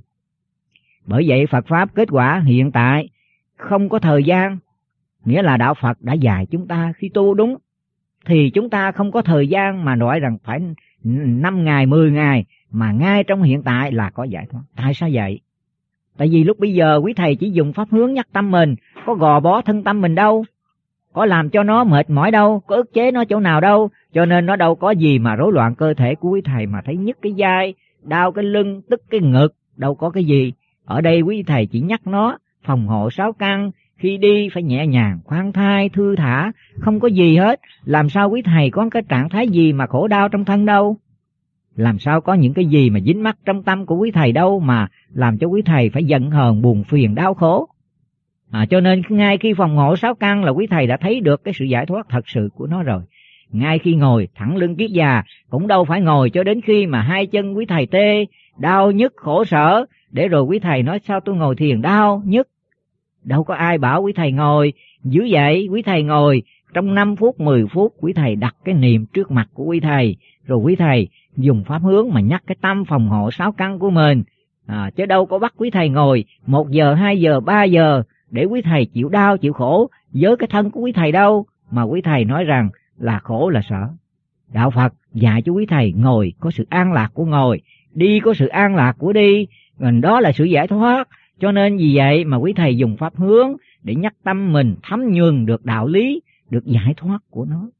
Bởi vậy Phật Pháp kết quả hiện tại không có thời gian, nghĩa là Đạo Phật đã dạy chúng ta khi tu đúng thì chúng ta không có thời gian mà nói rằng phải 5 ngày, 10 ngày, mà ngay trong hiện tại là có giải thoát. Tại sao vậy? Tại vì lúc bây giờ quý thầy chỉ dùng pháp hướng nhắc tâm mình, có gò bó thân tâm mình đâu, có làm cho nó mệt mỏi đâu, có ức chế nó chỗ nào đâu, cho nên nó đâu có gì mà rối loạn cơ thể của quý thầy mà thấy nhức cái vai, đau cái lưng, tức cái ngực, đâu có cái gì. Ở đây quý thầy chỉ nhắc nó phòng hộ 6 căn, khi đi phải nhẹ nhàng, khoan thai, thư thả, không có gì hết. Làm sao quý thầy có cái trạng thái gì mà khổ đau trong thân đâu, làm sao có những cái gì mà dính mắc trong tâm của quý thầy đâu mà làm cho quý thầy phải giận hờn, buồn phiền, đau khổ. Cho nên ngay khi phòng hộ 6 căn là quý thầy đã thấy được cái sự giải thoát thật sự của nó rồi. Ngay khi ngồi thẳng lưng kiết già cũng đâu phải ngồi cho đến khi mà 2 chân quý thầy tê, đau nhức, khổ sở, để rồi quý thầy nói sao tôi ngồi thiền đau nhức. Đâu có ai bảo quý thầy ngồi giữ vậy. Quý thầy ngồi trong 5 phút, 10 phút, quý thầy đặt cái niệm trước mặt của quý thầy, rồi quý thầy dùng pháp hướng mà nhắc cái tâm phòng hộ 6 căn của mình. Chứ đâu có bắt quý thầy ngồi 1 giờ, 2 giờ, 3 giờ để quý thầy chịu đau, chịu khổ với cái thân của quý thầy đâu, mà quý thầy nói rằng là khổ là sợ. Đạo Phật dạy cho quý thầy ngồi có sự an lạc của ngồi, đi có sự an lạc của đi, đó là sự giải thoát. Cho nên vì vậy mà quý thầy dùng pháp hướng để nhắc tâm mình thấm nhuần được đạo lý, được giải thoát của nó.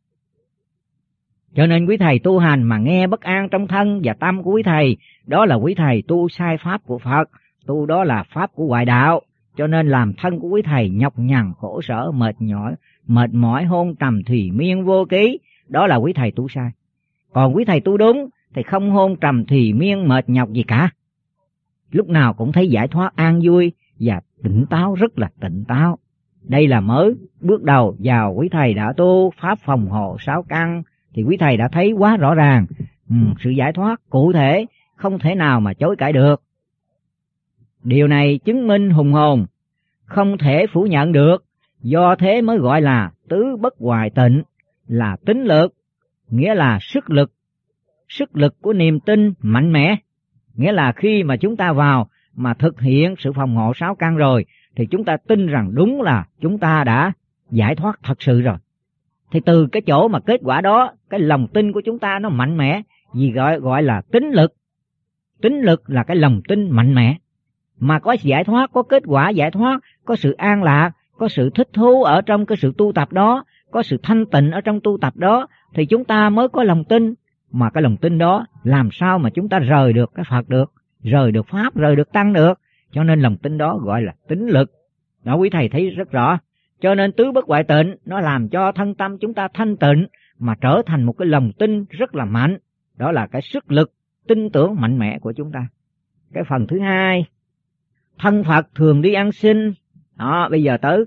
Cho nên quý thầy tu hành mà nghe bất an trong thân và tâm của quý thầy, đó là quý thầy tu sai pháp của Phật, tu đó là pháp của ngoại đạo. Cho nên làm thân của quý thầy nhọc nhằn, khổ sở, mệt mỏi, hôn trầm, thùy miên, vô ký, đó là quý thầy tu sai. Còn quý thầy tu đúng thì không hôn trầm, thùy miên, mệt nhọc gì cả, lúc nào cũng thấy giải thoát, an vui và tỉnh táo, rất là tỉnh táo. Đây là mới bước đầu vào quý thầy đã tu pháp phòng hộ 6 căn thì quý thầy đã thấy quá rõ ràng. Sự giải thoát cụ thể không thể nào mà chối cãi được. Điều này chứng minh hùng hồn, không thể phủ nhận được, do thế mới gọi là tứ bất hoại tịnh, là tín lực, nghĩa là sức lực của niềm tin mạnh mẽ. Nghĩa là khi mà chúng ta vào mà thực hiện sự phòng hộ 6 căn rồi, thì chúng ta tin rằng đúng là chúng ta đã giải thoát thật sự rồi. Thì từ cái chỗ mà kết quả đó, cái lòng tin của chúng ta nó mạnh mẽ, vì gọi là tín lực. Tín lực là cái lòng tin mạnh mẽ. Mà có giải thoát, có kết quả giải thoát, có sự an lạc, có sự thích thú ở trong cái sự tu tập đó, có sự thanh tịnh ở trong tu tập đó, thì chúng ta mới có lòng tin. Mà cái lòng tin đó làm sao mà chúng ta rời được cái Phật được, rời được Pháp, rời được Tăng được. Cho nên lòng tin đó gọi là tín lực. Đó quý thầy thấy rất rõ. Cho nên tứ bất hoại tịnh nó làm cho thân tâm chúng ta thanh tịnh, mà trở thành một cái lòng tin rất là mạnh. Đó là cái sức lực tin tưởng mạnh mẽ của chúng ta. Cái phần thứ hai, thân Phật thường đi ăn xin. Đó, bây giờ tới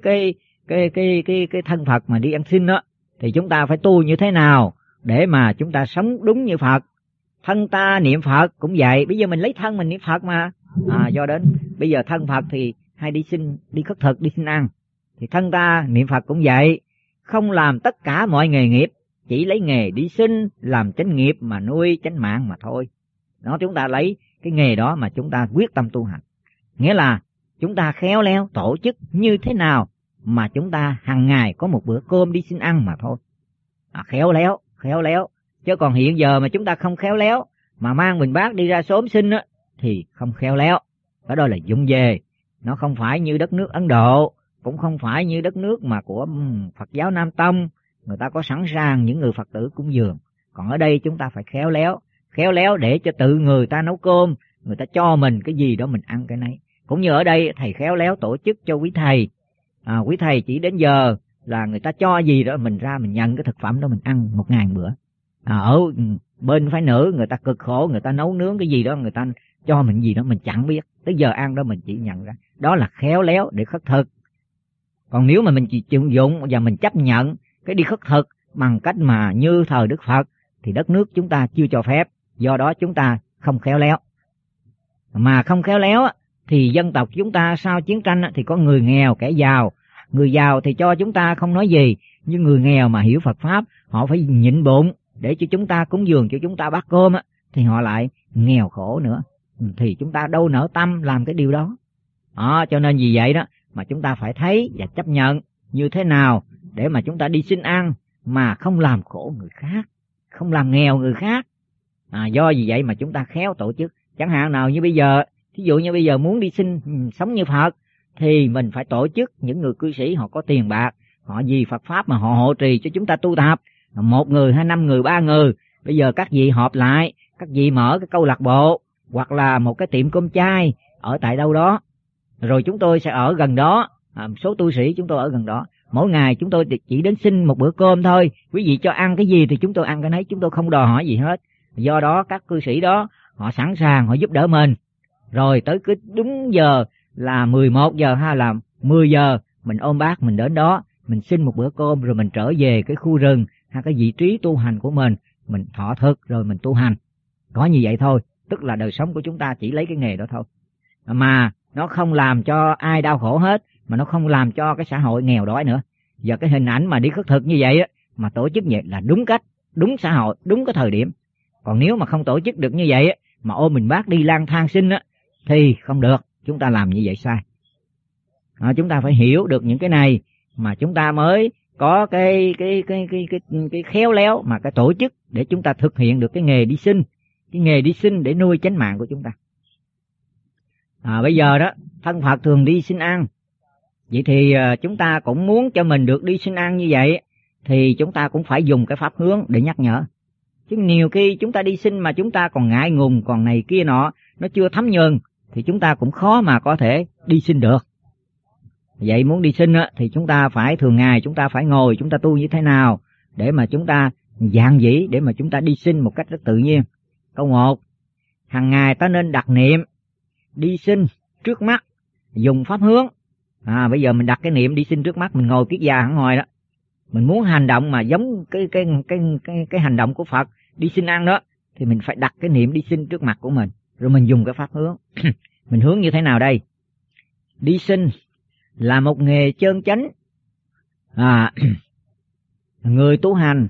cái thân Phật mà đi ăn xin đó, thì chúng ta phải tu như thế nào để mà chúng ta sống đúng như Phật. Thân ta niệm Phật cũng vậy, bây giờ mình lấy thân mình niệm Phật mà. Do đến bây giờ thân Phật thì hay đi xin, đi khất thực, đi xin ăn. Thì thân ta niệm Phật cũng vậy, không làm tất cả mọi nghề nghiệp, chỉ lấy nghề đi xin làm chánh nghiệp mà nuôi chánh mạng mà thôi. Đó, chúng ta lấy cái nghề đó mà chúng ta quyết tâm tu hành. Nghĩa là chúng ta khéo léo tổ chức như thế nào mà chúng ta hàng ngày có một bữa cơm đi xin ăn mà thôi. Khéo léo. Chứ còn hiện giờ mà chúng ta không khéo léo mà mang bình bát đi ra xóm xin á, thì không khéo léo. Đó là vụng về. Nó không phải như đất nước Ấn Độ, cũng không phải như đất nước mà của Phật giáo Nam Tông, người ta có sẵn sàng những người Phật tử cúng dường. Còn ở đây chúng ta phải khéo léo để cho tự người ta nấu cơm, người ta cho mình cái gì đó mình ăn cái nấy. Cũng như ở đây thầy khéo léo tổ chức cho quý thầy. Quý thầy chỉ đến giờ là người ta cho gì đó mình ra mình nhận cái thực phẩm đó mình ăn một ngày bữa. Ở bên phái nữ người ta cực khổ, người ta nấu nướng cái gì đó, người ta cho mình gì đó mình chẳng biết, tới giờ ăn đó mình chỉ nhận ra. Đó là khéo léo để khất thực. Còn nếu mà mình chỉ chịu dụng và mình chấp nhận cái đi khất thực bằng cách mà như thời Đức Phật, thì đất nước chúng ta chưa cho phép. Do đó chúng ta không khéo léo. Mà không khéo léo thì dân tộc chúng ta sau chiến tranh thì có người nghèo, kẻ giàu. Người giàu thì cho chúng ta không nói gì, nhưng người nghèo mà hiểu Phật Pháp, họ phải nhịn bụng để cho chúng ta cúng dường, cho chúng ta bát cơm thì họ lại nghèo khổ nữa. Thì chúng ta đâu nỡ tâm làm cái điều đó. Cho nên vì vậy đó mà chúng ta phải thấy và chấp nhận như thế nào để mà chúng ta đi xin ăn mà không làm khổ người khác, không làm nghèo người khác. Do vì vậy mà chúng ta khéo tổ chức. Chẳng hạn nào như bây giờ, thí dụ như bây giờ muốn đi xin sống như Phật, thì mình phải tổ chức những người cư sĩ họ có tiền bạc, họ vì Phật Pháp mà họ hộ trì cho chúng ta tu tập. 1 người, 2, 5 người, 3 người. Bây giờ các vị họp lại, các vị mở cái câu lạc bộ hoặc là một cái tiệm cơm chay ở tại đâu đó. Rồi chúng tôi sẽ ở gần đó, số tu sĩ chúng tôi ở gần đó. Mỗi ngày chúng tôi chỉ đến xin một bữa cơm thôi. Quý vị cho ăn cái gì thì chúng tôi ăn cái nấy, chúng tôi không đòi hỏi gì hết. Do đó các cư sĩ đó họ sẵn sàng, họ giúp đỡ mình. Rồi tới cứ đúng giờ là 11 giờ hay là 10 giờ, mình ôm bát mình đến đó, mình xin một bữa cơm rồi mình trở về cái khu rừng hay cái vị trí tu hành của mình thọ thực rồi mình tu hành. Có như vậy thôi, tức là đời sống của chúng ta chỉ lấy cái nghề đó thôi. Mà nó không làm cho ai đau khổ hết, mà nó không làm cho cái xã hội nghèo đói nữa. Giờ cái hình ảnh mà đi khất thực như vậy á, mà tổ chức vậy là đúng cách, đúng xã hội, đúng cái thời điểm. Còn nếu mà không tổ chức được như vậy á, mà ôm mình bác đi lang thang xin á, thì không được. Chúng ta làm như vậy sai. Chúng ta phải hiểu được những cái này mà chúng ta mới có cái khéo léo mà cái tổ chức để chúng ta thực hiện được cái nghề đi xin, cái nghề đi xin để nuôi chánh mạng của chúng ta. Bây giờ đó thân Phật thường đi xin ăn, vậy thì chúng ta cũng muốn cho mình được đi xin ăn như vậy, thì chúng ta cũng phải dùng cái pháp hướng để nhắc nhở. Chứ nhiều khi chúng ta đi xin mà chúng ta còn ngại ngùng, còn này kia nọ, nó chưa thấm nhuần, thì chúng ta cũng khó mà có thể đi xin được. Vậy muốn đi xin thì chúng ta phải thường ngày chúng ta phải ngồi chúng ta tu như thế nào để mà chúng ta dạng dĩ để mà chúng ta đi xin một cách rất tự nhiên. Câu 1, hàng ngày ta nên đặt niệm đi xin trước mắt, dùng pháp hướng. Bây giờ mình đặt cái niệm đi xin trước mắt, mình ngồi kiết già hẳn ngồi đó, mình muốn hành động mà giống cái hành động của Phật đi xin ăn đó, thì mình phải đặt cái niệm đi xin trước mặt của mình, rồi mình dùng cái pháp hướng. Mình hướng như thế nào đây? Đi xin là một nghề chân chánh. Người tu hành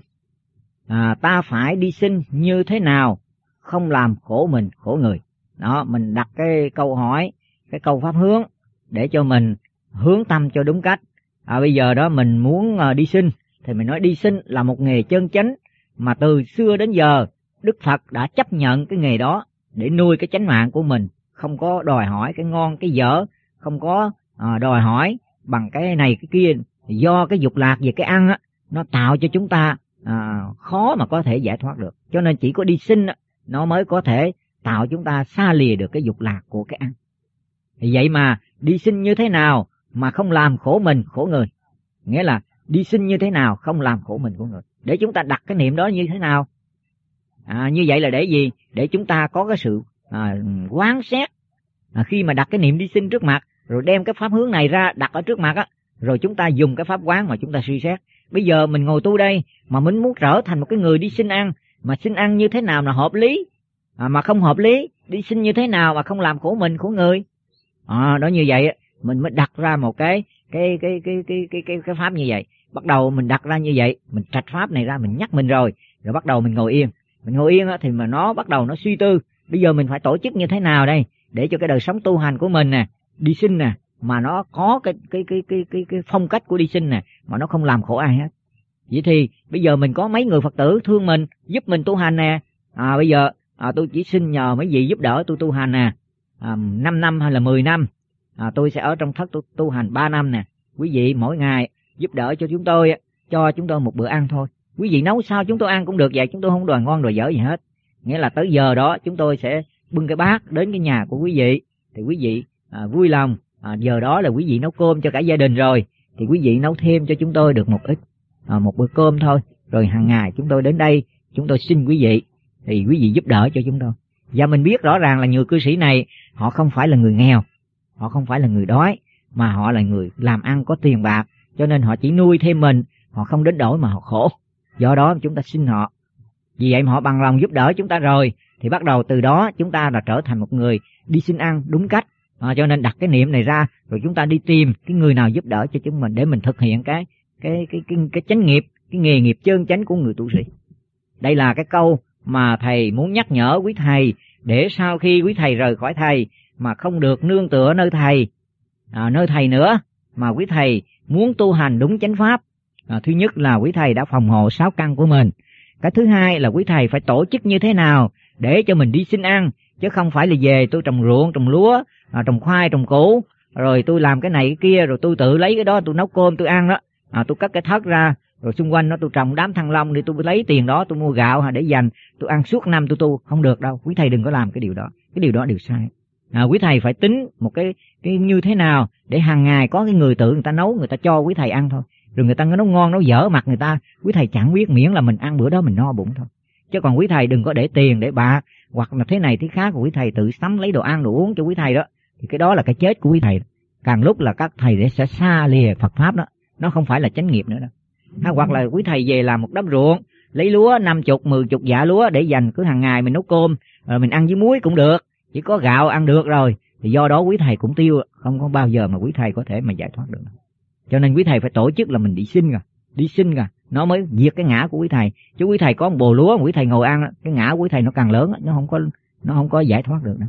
ta phải đi xin như thế nào không làm khổ mình khổ người. Đó, mình đặt cái câu hỏi, cái câu pháp hướng để cho mình hướng tâm cho đúng cách. Bây giờ đó mình muốn đi xin thì mình nói đi xin là một nghề chân chánh mà từ xưa đến giờ Đức Phật đã chấp nhận cái nghề đó để nuôi cái chánh mạng của mình, không có đòi hỏi cái ngon cái dở, không có đòi hỏi bằng cái này cái kia. Do cái dục lạc về cái ăn á, nó tạo cho chúng ta khó mà có thể giải thoát được, cho nên chỉ có đi xin nó mới có thể tạo chúng ta xa lìa được cái dục lạc của cái ăn. Thì vậy mà đi xin như thế nào mà không làm khổ mình khổ người, nghĩa là đi xin như thế nào không làm khổ mình khổ người, để chúng ta đặt cái niệm đó như thế nào. Như vậy là để gì? Để chúng ta có cái sự quán xét. Khi mà đặt cái niệm đi xin trước mặt, rồi đem cái pháp hướng này ra đặt ở trước mặt á, rồi chúng ta dùng cái pháp quán mà chúng ta suy xét. Bây giờ mình ngồi tu đây mà mình muốn trở thành một cái người đi xin ăn, mà xin ăn như thế nào là hợp lý, mà không hợp lý, đi xin như thế nào mà không làm khổ mình khổ người. Đó, như vậy mình mới đặt ra một cái pháp như vậy. Bắt đầu mình đặt ra như vậy, mình trạch pháp này ra, mình nhắc mình rồi bắt đầu mình ngồi yên. Mình ngồi yên thì mà nó bắt đầu nó suy tư. Bây giờ mình phải tổ chức như thế nào đây để cho cái đời sống tu hành của mình nè, đi xin nè, mà nó có cái phong cách của đi xin nè, mà nó không làm khổ ai hết. Vậy thì bây giờ mình có mấy người Phật tử thương mình, giúp mình tu hành nè. Bây giờ tôi chỉ xin nhờ mấy vị giúp đỡ tôi tu hành nè, 5 năm hay là 10 năm. Tôi sẽ ở trong thất tu hành 3 năm nè. Quý vị mỗi ngày giúp đỡ cho chúng tôi một bữa ăn thôi. Quý vị nấu sao chúng tôi ăn cũng được vậy, chúng tôi không đòi ngon đòi dở gì hết. Nghĩa là tới giờ đó chúng tôi sẽ bưng cái bát đến cái nhà của quý vị, thì quý vị vui lòng. Giờ đó là quý vị nấu cơm cho cả gia đình rồi, thì quý vị nấu thêm cho chúng tôi được một ít, một bữa cơm thôi. Rồi hàng ngày chúng tôi đến đây, chúng tôi xin quý vị, thì quý vị giúp đỡ cho chúng tôi. Và mình biết rõ ràng là nhiều cư sĩ này họ không phải là người nghèo, họ không phải là người đói, mà họ là người làm ăn có tiền bạc, cho nên họ chỉ nuôi thêm mình, họ không đến đổi mà họ khổ. Do đó chúng ta xin họ. Vì vậy mà họ bằng lòng giúp đỡ chúng ta rồi, thì bắt đầu từ đó chúng ta là trở thành một người đi xin ăn đúng cách. Cho nên đặt cái niệm này ra, rồi chúng ta đi tìm cái người nào giúp đỡ cho chúng mình để mình thực hiện cái chánh nghiệp, cái nghề nghiệp chân chánh của người tu sĩ. Đây là cái câu mà thầy muốn nhắc nhở quý thầy, để sau khi quý thầy rời khỏi thầy mà không được nương tựa nơi thầy nữa, mà quý thầy muốn tu hành đúng chánh pháp. Thứ nhất là quý thầy đã phòng hộ 6 căn của mình. Cái thứ hai là quý thầy phải tổ chức như thế nào để cho mình đi xin ăn, chứ không phải là về tôi trồng ruộng, trồng lúa, trồng khoai, trồng củ, rồi tôi làm cái này cái kia, rồi tôi tự lấy cái đó tôi nấu cơm tôi ăn đó. Tôi cất cái thất ra, rồi xung quanh nó tôi trồng đám thanh long để tôi lấy tiền đó tôi mua gạo để dành tôi ăn suốt năm tôi tu. Không được đâu, quý thầy đừng có làm cái điều đó. Cái điều đó đều sai. Quý thầy phải tính một cái như thế nào để hàng ngày có cái người tự người ta nấu, người ta cho quý thầy ăn thôi. Rồi người ta nấu ngon nấu dở mặt người ta, quý thầy chẳng biết, miễn là mình ăn bữa đó mình no bụng thôi. Chứ còn quý thầy đừng có để tiền để bạc hoặc là thế này thế khác của quý thầy tự sắm lấy đồ ăn đồ uống cho quý thầy đó, thì cái đó là cái chết của quý thầy. Càng lúc là các thầy sẽ xa lìa Phật pháp đó, nó không phải là chánh nghiệp nữa đâu. Hoặc là quý thầy về làm một đám ruộng, lấy lúa 50, 10 dạ lúa để dành, cứ hàng ngày mình nấu cơm, rồi mình ăn với muối cũng được, chỉ có gạo ăn được rồi, thì do đó quý thầy cũng tiêu, không có bao giờ mà quý thầy có thể mà giải thoát được. Cho nên quý thầy phải tổ chức là mình đi xin kìa, nó mới diệt cái ngã của quý thầy. Chứ quý thầy có một bồ lúa, quý thầy ngồi ăn, cái ngã của quý thầy nó càng lớn, nó không có giải thoát được đâu.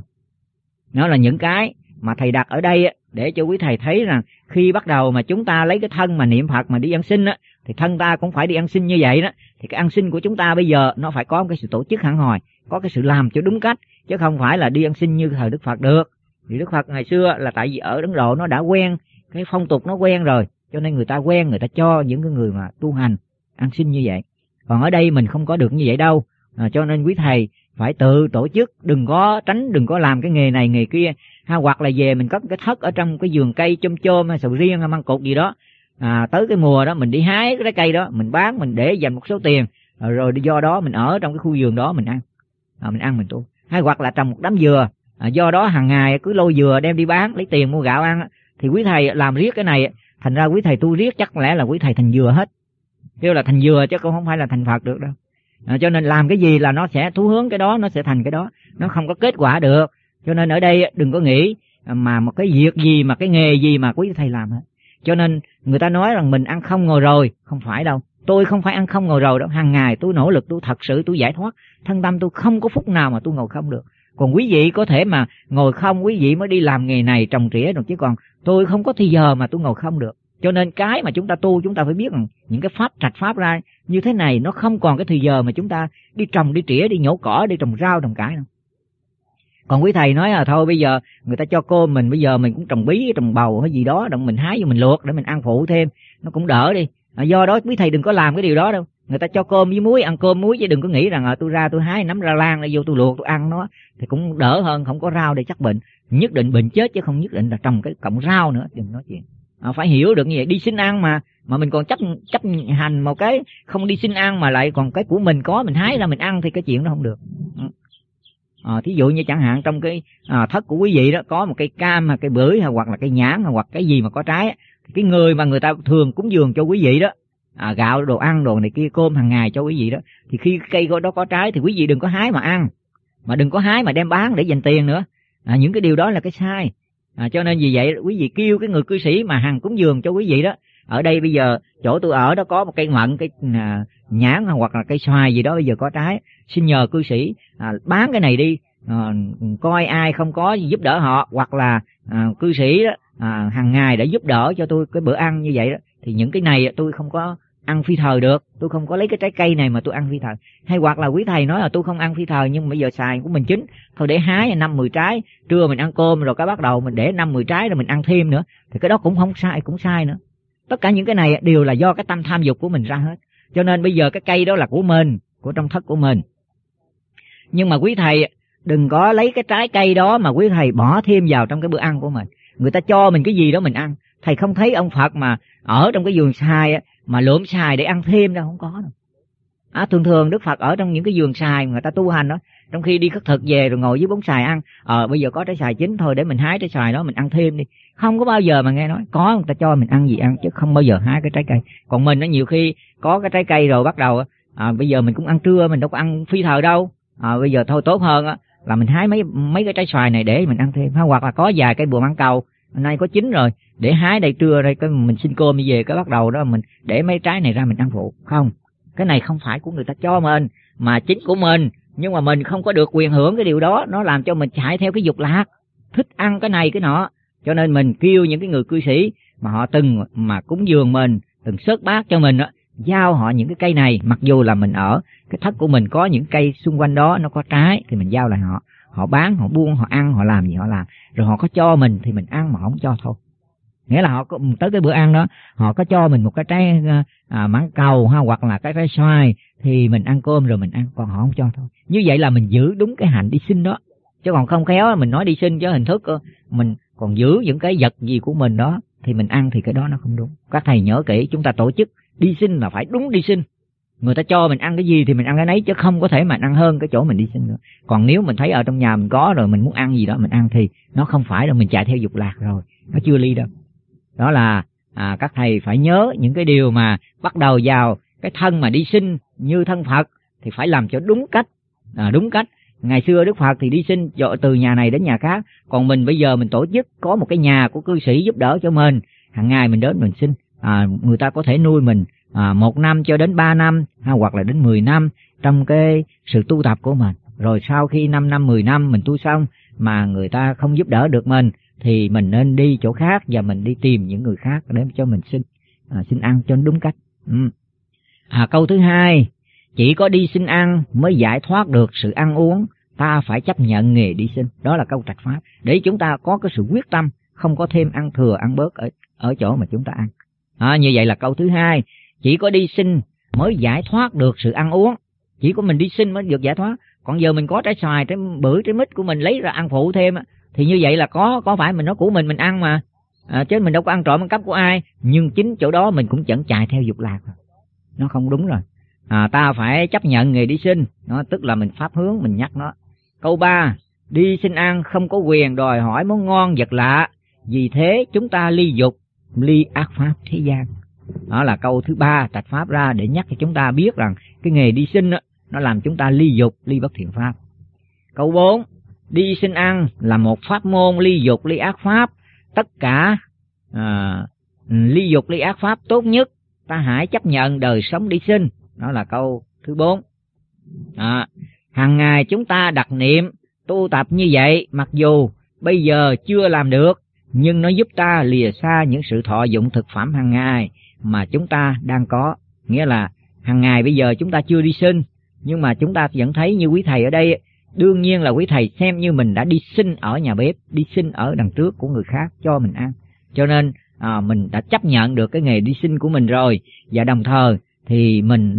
Nó là những cái mà thầy đặt ở đây để cho quý thầy thấy rằng khi bắt đầu mà chúng ta lấy cái thân mà niệm Phật mà đi ăn xin á, thì thân ta cũng phải đi ăn xin như vậy đó. Thì cái ăn xin của chúng ta bây giờ nó phải có cái sự tổ chức hẳn hoi, có cái sự làm cho đúng cách, chứ không phải là đi ăn xin như thời Đức Phật được. Vì Đức Phật ngày xưa là tại vì ở Ấn Độ nó đã quen, cái phong tục nó quen rồi, cho nên người ta quen, người ta cho những cái người mà tu hành ăn xin như vậy. Còn ở đây mình không có được như vậy đâu. Cho nên quý thầy phải tự tổ chức, đừng có làm cái nghề này nghề kia. Hoặc là về mình có cái thất ở trong cái vườn cây chôm hay sầu riêng hay măng cụt gì đó, tới cái mùa đó mình đi hái cái cây đó, mình bán, mình để dành một số tiền, rồi do đó mình ở trong cái khu vườn đó mình ăn, mình tu. Hay hoặc là trồng một đám dừa, do đó hàng ngày cứ lôi dừa đem đi bán lấy tiền mua gạo ăn. Thì quý thầy làm riết cái này, thành ra quý thầy tu riết chắc lẽ là quý thầy thành dừa hết. kêu là thành dừa chứ cũng không phải là thành Phật được đâu. Cho nên làm cái gì là nó sẽ thú hướng cái đó, nó sẽ thành cái đó, nó không có kết quả được. Cho nên ở đây đừng có nghĩ mà một cái việc gì mà cái nghề gì mà quý thầy làm hết. Cho nên người ta nói rằng mình ăn không ngồi rồi, không phải đâu. Tôi không phải ăn không ngồi rồi đâu, hàng ngày tôi nỗ lực, tôi thật sự tôi giải thoát thân tâm, tôi không có phút nào mà tôi ngồi không được. Còn quý vị có thể mà ngồi không, quý vị mới đi làm nghề này trồng trĩa rồi, chứ còn tôi không có thì giờ mà tôi ngồi không được. Cho nên cái mà chúng ta tu, chúng ta phải biết rằng những cái pháp trạch pháp ra như thế này nó không còn cái thời giờ mà chúng ta đi trồng, đi trĩa, đi nhổ cỏ, đi trồng rau, trồng cải đâu. Còn quý thầy nói là thôi bây giờ người ta cho cơm mình, bây giờ mình cũng trồng bí, trồng bầu hay gì đó, mình hái vô mình luộc để mình ăn phụ thêm, nó cũng đỡ đi. Do đó quý thầy đừng có làm cái điều đó đâu. Người ta cho cơm với muối, ăn cơm muối, chứ đừng có nghĩ rằng tôi ra tôi hái nấm ra lan vô tôi luộc tôi ăn nó thì cũng đỡ hơn không có rau để chắc bệnh. Nhất định bệnh chết chứ không nhất định là trồng cái cọng rau nữa, đừng nói chuyện. Phải hiểu được như vậy, đi xin ăn mà mình còn chấp hành một cái không đi xin ăn mà lại còn cái của mình có mình hái ra mình ăn thì cái chuyện đó không được. Thí dụ như chẳng hạn trong cái thất của quý vị đó có một cây cam hay cây bưởi hay hoặc là cây nhãn hoặc cái gì mà có trái, cái người mà người ta thường cúng dường cho quý vị đó, gạo đồ ăn đồ này kia cơm hàng ngày cho quý vị đó, thì khi cây đó có trái thì quý vị đừng có hái mà ăn, mà đừng có hái mà đem bán để dành tiền nữa. Những cái điều đó là cái sai. Cho nên vì vậy quý vị kêu cái người cư sĩ mà hàng cúng dường cho quý vị đó, ở đây bây giờ chỗ tôi ở đó có một cây mận, cây nhãn hoặc là cây xoài gì đó bây giờ có trái, xin nhờ cư sĩ bán cái này đi, coi ai không có giúp đỡ họ, hoặc là cư sĩ đó hàng ngày đã giúp đỡ cho tôi cái bữa ăn như vậy đó, thì những cái này tôi không có ăn phi thời được, tôi không có lấy cái trái cây này mà tôi ăn phi thời. Hay hoặc là quý thầy nói là tôi không ăn phi thời nhưng bây giờ xài của mình chín, thôi để hái 5-10 trái, trưa mình ăn cơm rồi cái bắt đầu mình để 5-10 trái rồi mình ăn thêm nữa, thì cái đó cũng không sai, cũng sai nữa. Tất cả những cái này đều là do cái tâm tham dục của mình ra hết. Cho nên bây giờ cái cây đó là của mình, của trong thất của mình. Nhưng mà quý thầy đừng có lấy cái trái cây đó mà quý thầy bỏ thêm vào trong cái bữa ăn của mình. Người ta cho mình cái gì đó mình ăn. Thầy không thấy ông Phật mà ở trong cái vườn xoài mà lượm xoài để ăn thêm đâu, không có đâu. Thường thường Đức Phật ở trong những cái vườn xoài người ta tu hành đó, trong khi đi khất thực về rồi ngồi dưới bóng xoài ăn. Bây giờ có trái xoài chín thôi để mình hái trái xoài đó mình ăn thêm đi. Không có bao giờ mà nghe nói có người ta cho mình ăn gì ăn, chứ không bao giờ hái cái trái cây. Còn mình nó nhiều khi có cái trái cây rồi bắt đầu bây giờ mình cũng ăn trưa, mình đâu có ăn phi thời đâu. Bây giờ thôi tốt hơn là mình hái mấy cái trái xoài này để mình ăn thêm, hoặc là có vài cây bùa mãng cầu hôm nay có chín rồi để hái đây trưa đây cái mình xin cơm đi về, cái bắt đầu đó mình để mấy trái này ra mình ăn phụ. Không, cái này không phải của người ta cho mình mà chính của mình, nhưng mà mình không có được quyền hưởng cái điều đó, nó làm cho mình chạy theo cái dục lạc, thích ăn cái này cái nọ. Cho nên mình kêu những cái người cư sĩ mà họ từng mà cúng dường mình, từng xớt bát cho mình đó, giao họ những cái cây này, mặc dù là mình ở cái thất của mình có những cây xung quanh đó nó có trái thì mình giao lại họ, họ bán, họ buôn, họ ăn, họ làm gì họ làm, rồi họ có cho mình thì mình ăn, mà không cho thôi. Nghĩa là họ có, tới cái bữa ăn đó họ có cho mình một cái trái mãng cầu hoặc là cái trái xoài thì mình ăn cơm rồi mình ăn, còn họ không cho thôi. Như vậy là mình giữ đúng cái hạnh đi sinh đó, chứ còn không khéo mình nói đi sinh chứ hình thức mình còn giữ những cái vật gì của mình đó thì mình ăn, thì cái đó nó không đúng. Các thầy nhớ kỹ, chúng ta tổ chức đi sinh là phải đúng đi sinh, người ta cho mình ăn cái gì thì mình ăn cái nấy, chứ không có thể mà ăn hơn cái chỗ mình đi sinh nữa. Còn nếu mình thấy ở trong nhà mình có rồi mình muốn ăn gì đó mình ăn thì nó không phải là mình chạy theo dục lạc rồi, nó chưa ly đâu. Đó là các thầy phải nhớ những cái điều mà bắt đầu vào cái thân mà đi sinh như thân Phật thì phải làm cho đúng cách. Đúng cách. Ngày xưa Đức Phật thì đi sinh từ nhà này đến nhà khác, còn mình bây giờ mình tổ chức có một cái nhà của cư sĩ giúp đỡ cho mình, hàng ngày mình đến mình sinh. Người ta có thể nuôi mình 1 năm cho đến 3 năm hoặc là đến 10 năm trong cái sự tu tập của mình. Rồi sau khi 5 năm 10 năm mình tu xong mà người ta không giúp đỡ được mình thì mình nên đi chỗ khác và mình đi tìm những người khác để cho mình xin ăn cho đúng cách. Câu thứ hai, chỉ có đi xin ăn mới giải thoát được sự ăn uống, ta phải chấp nhận nghề đi xin. Đó là câu trạch pháp để chúng ta có cái sự quyết tâm, không có thêm ăn thừa ăn bớt ở chỗ mà chúng ta ăn. Như vậy là câu thứ hai, chỉ có đi xin mới giải thoát được sự ăn uống, chỉ có mình đi xin mới được giải thoát. Còn giờ mình có trái xoài, trái bưởi, trái mít của mình lấy ra ăn phụ thêm thì như vậy là có phải mình nó của mình ăn mà, chứ mình đâu có ăn trộm ăn cắp của ai. Nhưng chính chỗ đó mình cũng chẳng chạy theo dục lạc rồi, nó không đúng rồi. Ta phải chấp nhận nghề đi xin, nó tức là mình pháp hướng, mình nhắc nó. Câu 3, đi xin ăn không có quyền đòi hỏi món ngon vật lạ, vì thế chúng ta ly dục, ly ác pháp thế gian. Đó là câu thứ 3 trạch pháp ra để nhắc cho chúng ta biết rằng cái nghề đi sinh đó, nó làm chúng ta ly dục, ly bất thiện pháp. Câu 4, đi xin ăn là một pháp môn ly dục, ly ác pháp. Tất cả ly dục, ly ác pháp tốt nhất, ta hãy chấp nhận đời sống đi sinh. Đó là câu thứ 4. Hàng ngày chúng ta đặt niệm, tu tập như vậy, mặc dù bây giờ chưa làm được, nhưng nó giúp ta lìa xa những sự thọ dụng thực phẩm hàng ngày mà chúng ta đang có. Nghĩa là hàng ngày bây giờ chúng ta chưa đi sinh, nhưng mà chúng ta vẫn thấy như quý thầy ở đây, đương nhiên là quý thầy xem như mình đã đi sinh ở nhà bếp, đi sinh ở đằng trước của người khác cho mình ăn. Cho nên mình đã chấp nhận được cái nghề đi sinh của mình rồi. Và đồng thời thì mình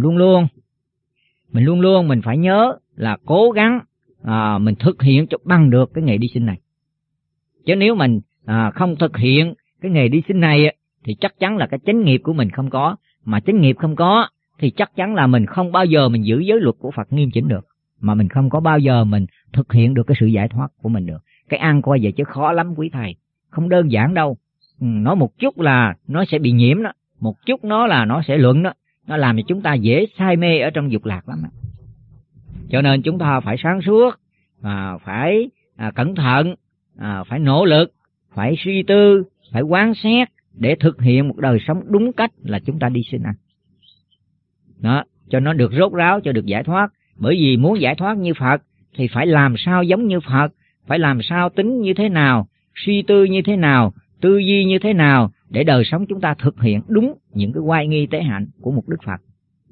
luôn luôn mình phải nhớ là cố gắng mình thực hiện cho bằng được cái nghề đi sinh này. Chứ nếu mình không thực hiện cái nghề đi sinh này thì chắc chắn là cái chánh nghiệp của mình không có. Mà chánh nghiệp không có thì chắc chắn là mình không bao giờ mình giữ giới luật của Phật nghiêm chỉnh được, mà mình không có bao giờ mình thực hiện được cái sự giải thoát của mình được. Cái ăn coi vậy chứ khó lắm quý thầy, không đơn giản đâu. Nói một chút là nó sẽ bị nhiễm đó, một chút nó sẽ luận đó, nó làm cho chúng ta dễ say mê ở trong dục lạc lắm đó. Cho nên chúng ta phải sáng suốt, phải cẩn thận, phải nỗ lực, phải suy tư, phải quán xét để thực hiện một đời sống đúng cách là chúng ta đi xin ăn. Đó, cho nó được rốt ráo, cho được giải thoát. Bởi vì muốn giải thoát như Phật thì phải làm sao giống như Phật, phải làm sao tính như thế nào, suy tư như thế nào, tư duy như thế nào để đời sống chúng ta thực hiện đúng những cái oai nghi tế hạnh của một Đức Phật.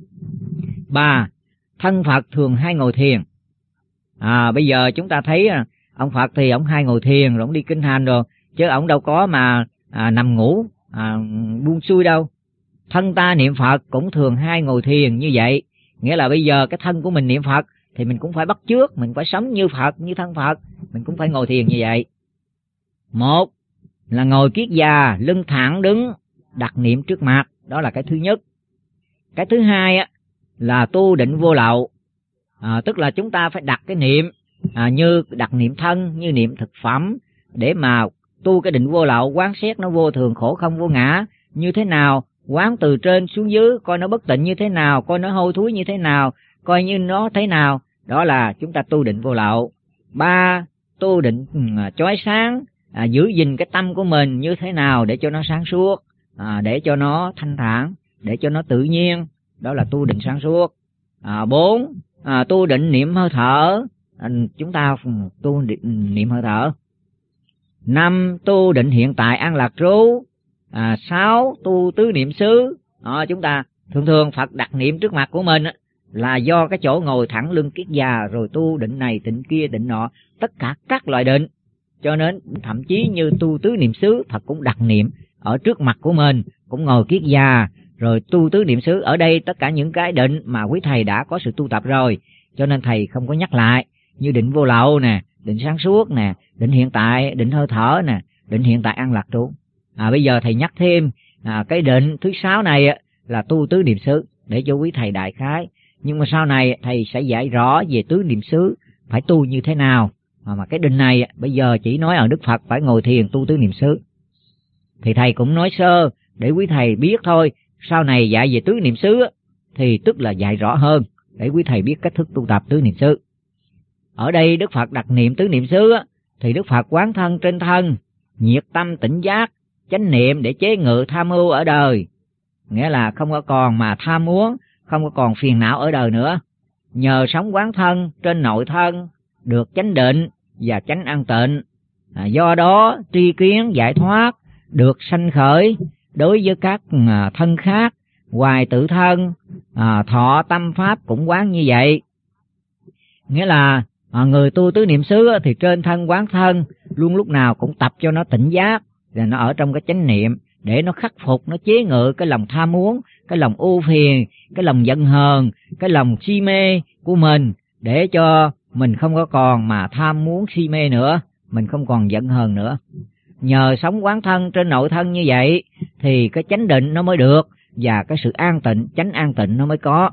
3. Thân Phật thường hay ngồi thiền. Bây giờ chúng ta thấy ông Phật thì ông hay ngồi thiền rồi ông đi kinh hành rồi, chứ ông đâu có mà nằm ngủ buông xuôi đâu. Thân ta niệm Phật cũng thường hay ngồi thiền như vậy. Nghĩa là bây giờ cái thân của mình niệm Phật thì mình cũng phải bắt chước, mình phải sống như Phật, như thân Phật, mình cũng phải ngồi thiền như vậy. 1 là ngồi kiết già, lưng thẳng đứng, đặt niệm trước mặt, đó là cái thứ nhất. Cái thứ hai là tu định vô lậu, tức là chúng ta phải đặt cái niệm như đặt niệm thân, như niệm thực phẩm, để mà tu cái định vô lậu, quán xét nó vô thường, khổ không, vô ngã như thế nào, quán từ trên xuống dưới, coi nó bất tịnh như thế nào, coi nó hôi thối như thế nào, coi như nó thế nào. Đó là chúng ta tu định vô lậu. 3, tu định chói sáng, giữ gìn cái tâm của mình như thế nào để cho nó sáng suốt, để cho nó thanh thản, để cho nó tự nhiên. Đó là tu định sáng suốt. 4, tu định niệm hơi thở, chúng ta tu định niệm hơi thở. 5, tu định hiện tại an lạc trú. 6, tu tứ niệm xứ. Chúng ta thường Phật đặt niệm trước mặt của mình là do cái chỗ ngồi thẳng lưng kiết già, rồi tu định này, định kia, định nọ, tất cả các loại định. Cho nên thậm chí như tu tứ niệm xứ, Phật cũng đặt niệm ở trước mặt của mình, cũng ngồi kiết già, rồi tu tứ niệm xứ. Ở đây tất cả những cái định mà quý thầy đã có sự tu tập rồi, cho nên thầy không có nhắc lại. Như định vô lậu nè, định sáng suốt nè, định hiện tại, định hơi thở nè, định hiện tại an lạc trú. Bây giờ thầy nhắc thêm cái định thứ 6 này là tu tứ niệm xứ để cho quý thầy đại khái. Nhưng mà sau này thầy sẽ dạy rõ về tứ niệm xứ phải tu như thế nào. Mà cái định này bây giờ chỉ nói ở Đức Phật phải ngồi thiền tu tứ niệm xứ, thì thầy cũng nói sơ để quý thầy biết thôi. Sau này dạy về tứ niệm xứ thì tức là dạy rõ hơn để quý thầy biết cách thức tu tập tứ niệm xứ. Ở đây Đức Phật đặt niệm tứ niệm xứ thì Đức Phật quán thân trên thân, nhiệt tâm tỉnh giác, chánh niệm để chế ngự tham ưu ở đời. Nghĩa là không có còn mà tham muốn, không có còn phiền não ở đời nữa. Nhờ sống quán thân trên nội thân, được chánh định và chánh an tịnh. Do đó tri kiến giải thoát được sanh khởi đối với các thân khác, ngoài tự thân, thọ tâm pháp cũng quán như vậy. Nghĩa là người tu tứ niệm xứ thì trên thân quán thân, luôn lúc nào cũng tập cho nó tỉnh giác, và nó ở trong cái chánh niệm để nó khắc phục, nó chế ngự cái lòng tham muốn, cái lòng ưu phiền, cái lòng giận hờn, cái lòng si mê của mình, để cho mình không có còn mà tham muốn si mê nữa, mình không còn giận hờn nữa. Nhờ sống quán thân trên nội thân như vậy thì cái chánh định nó mới được, và cái sự an tịnh, chánh an tịnh nó mới có.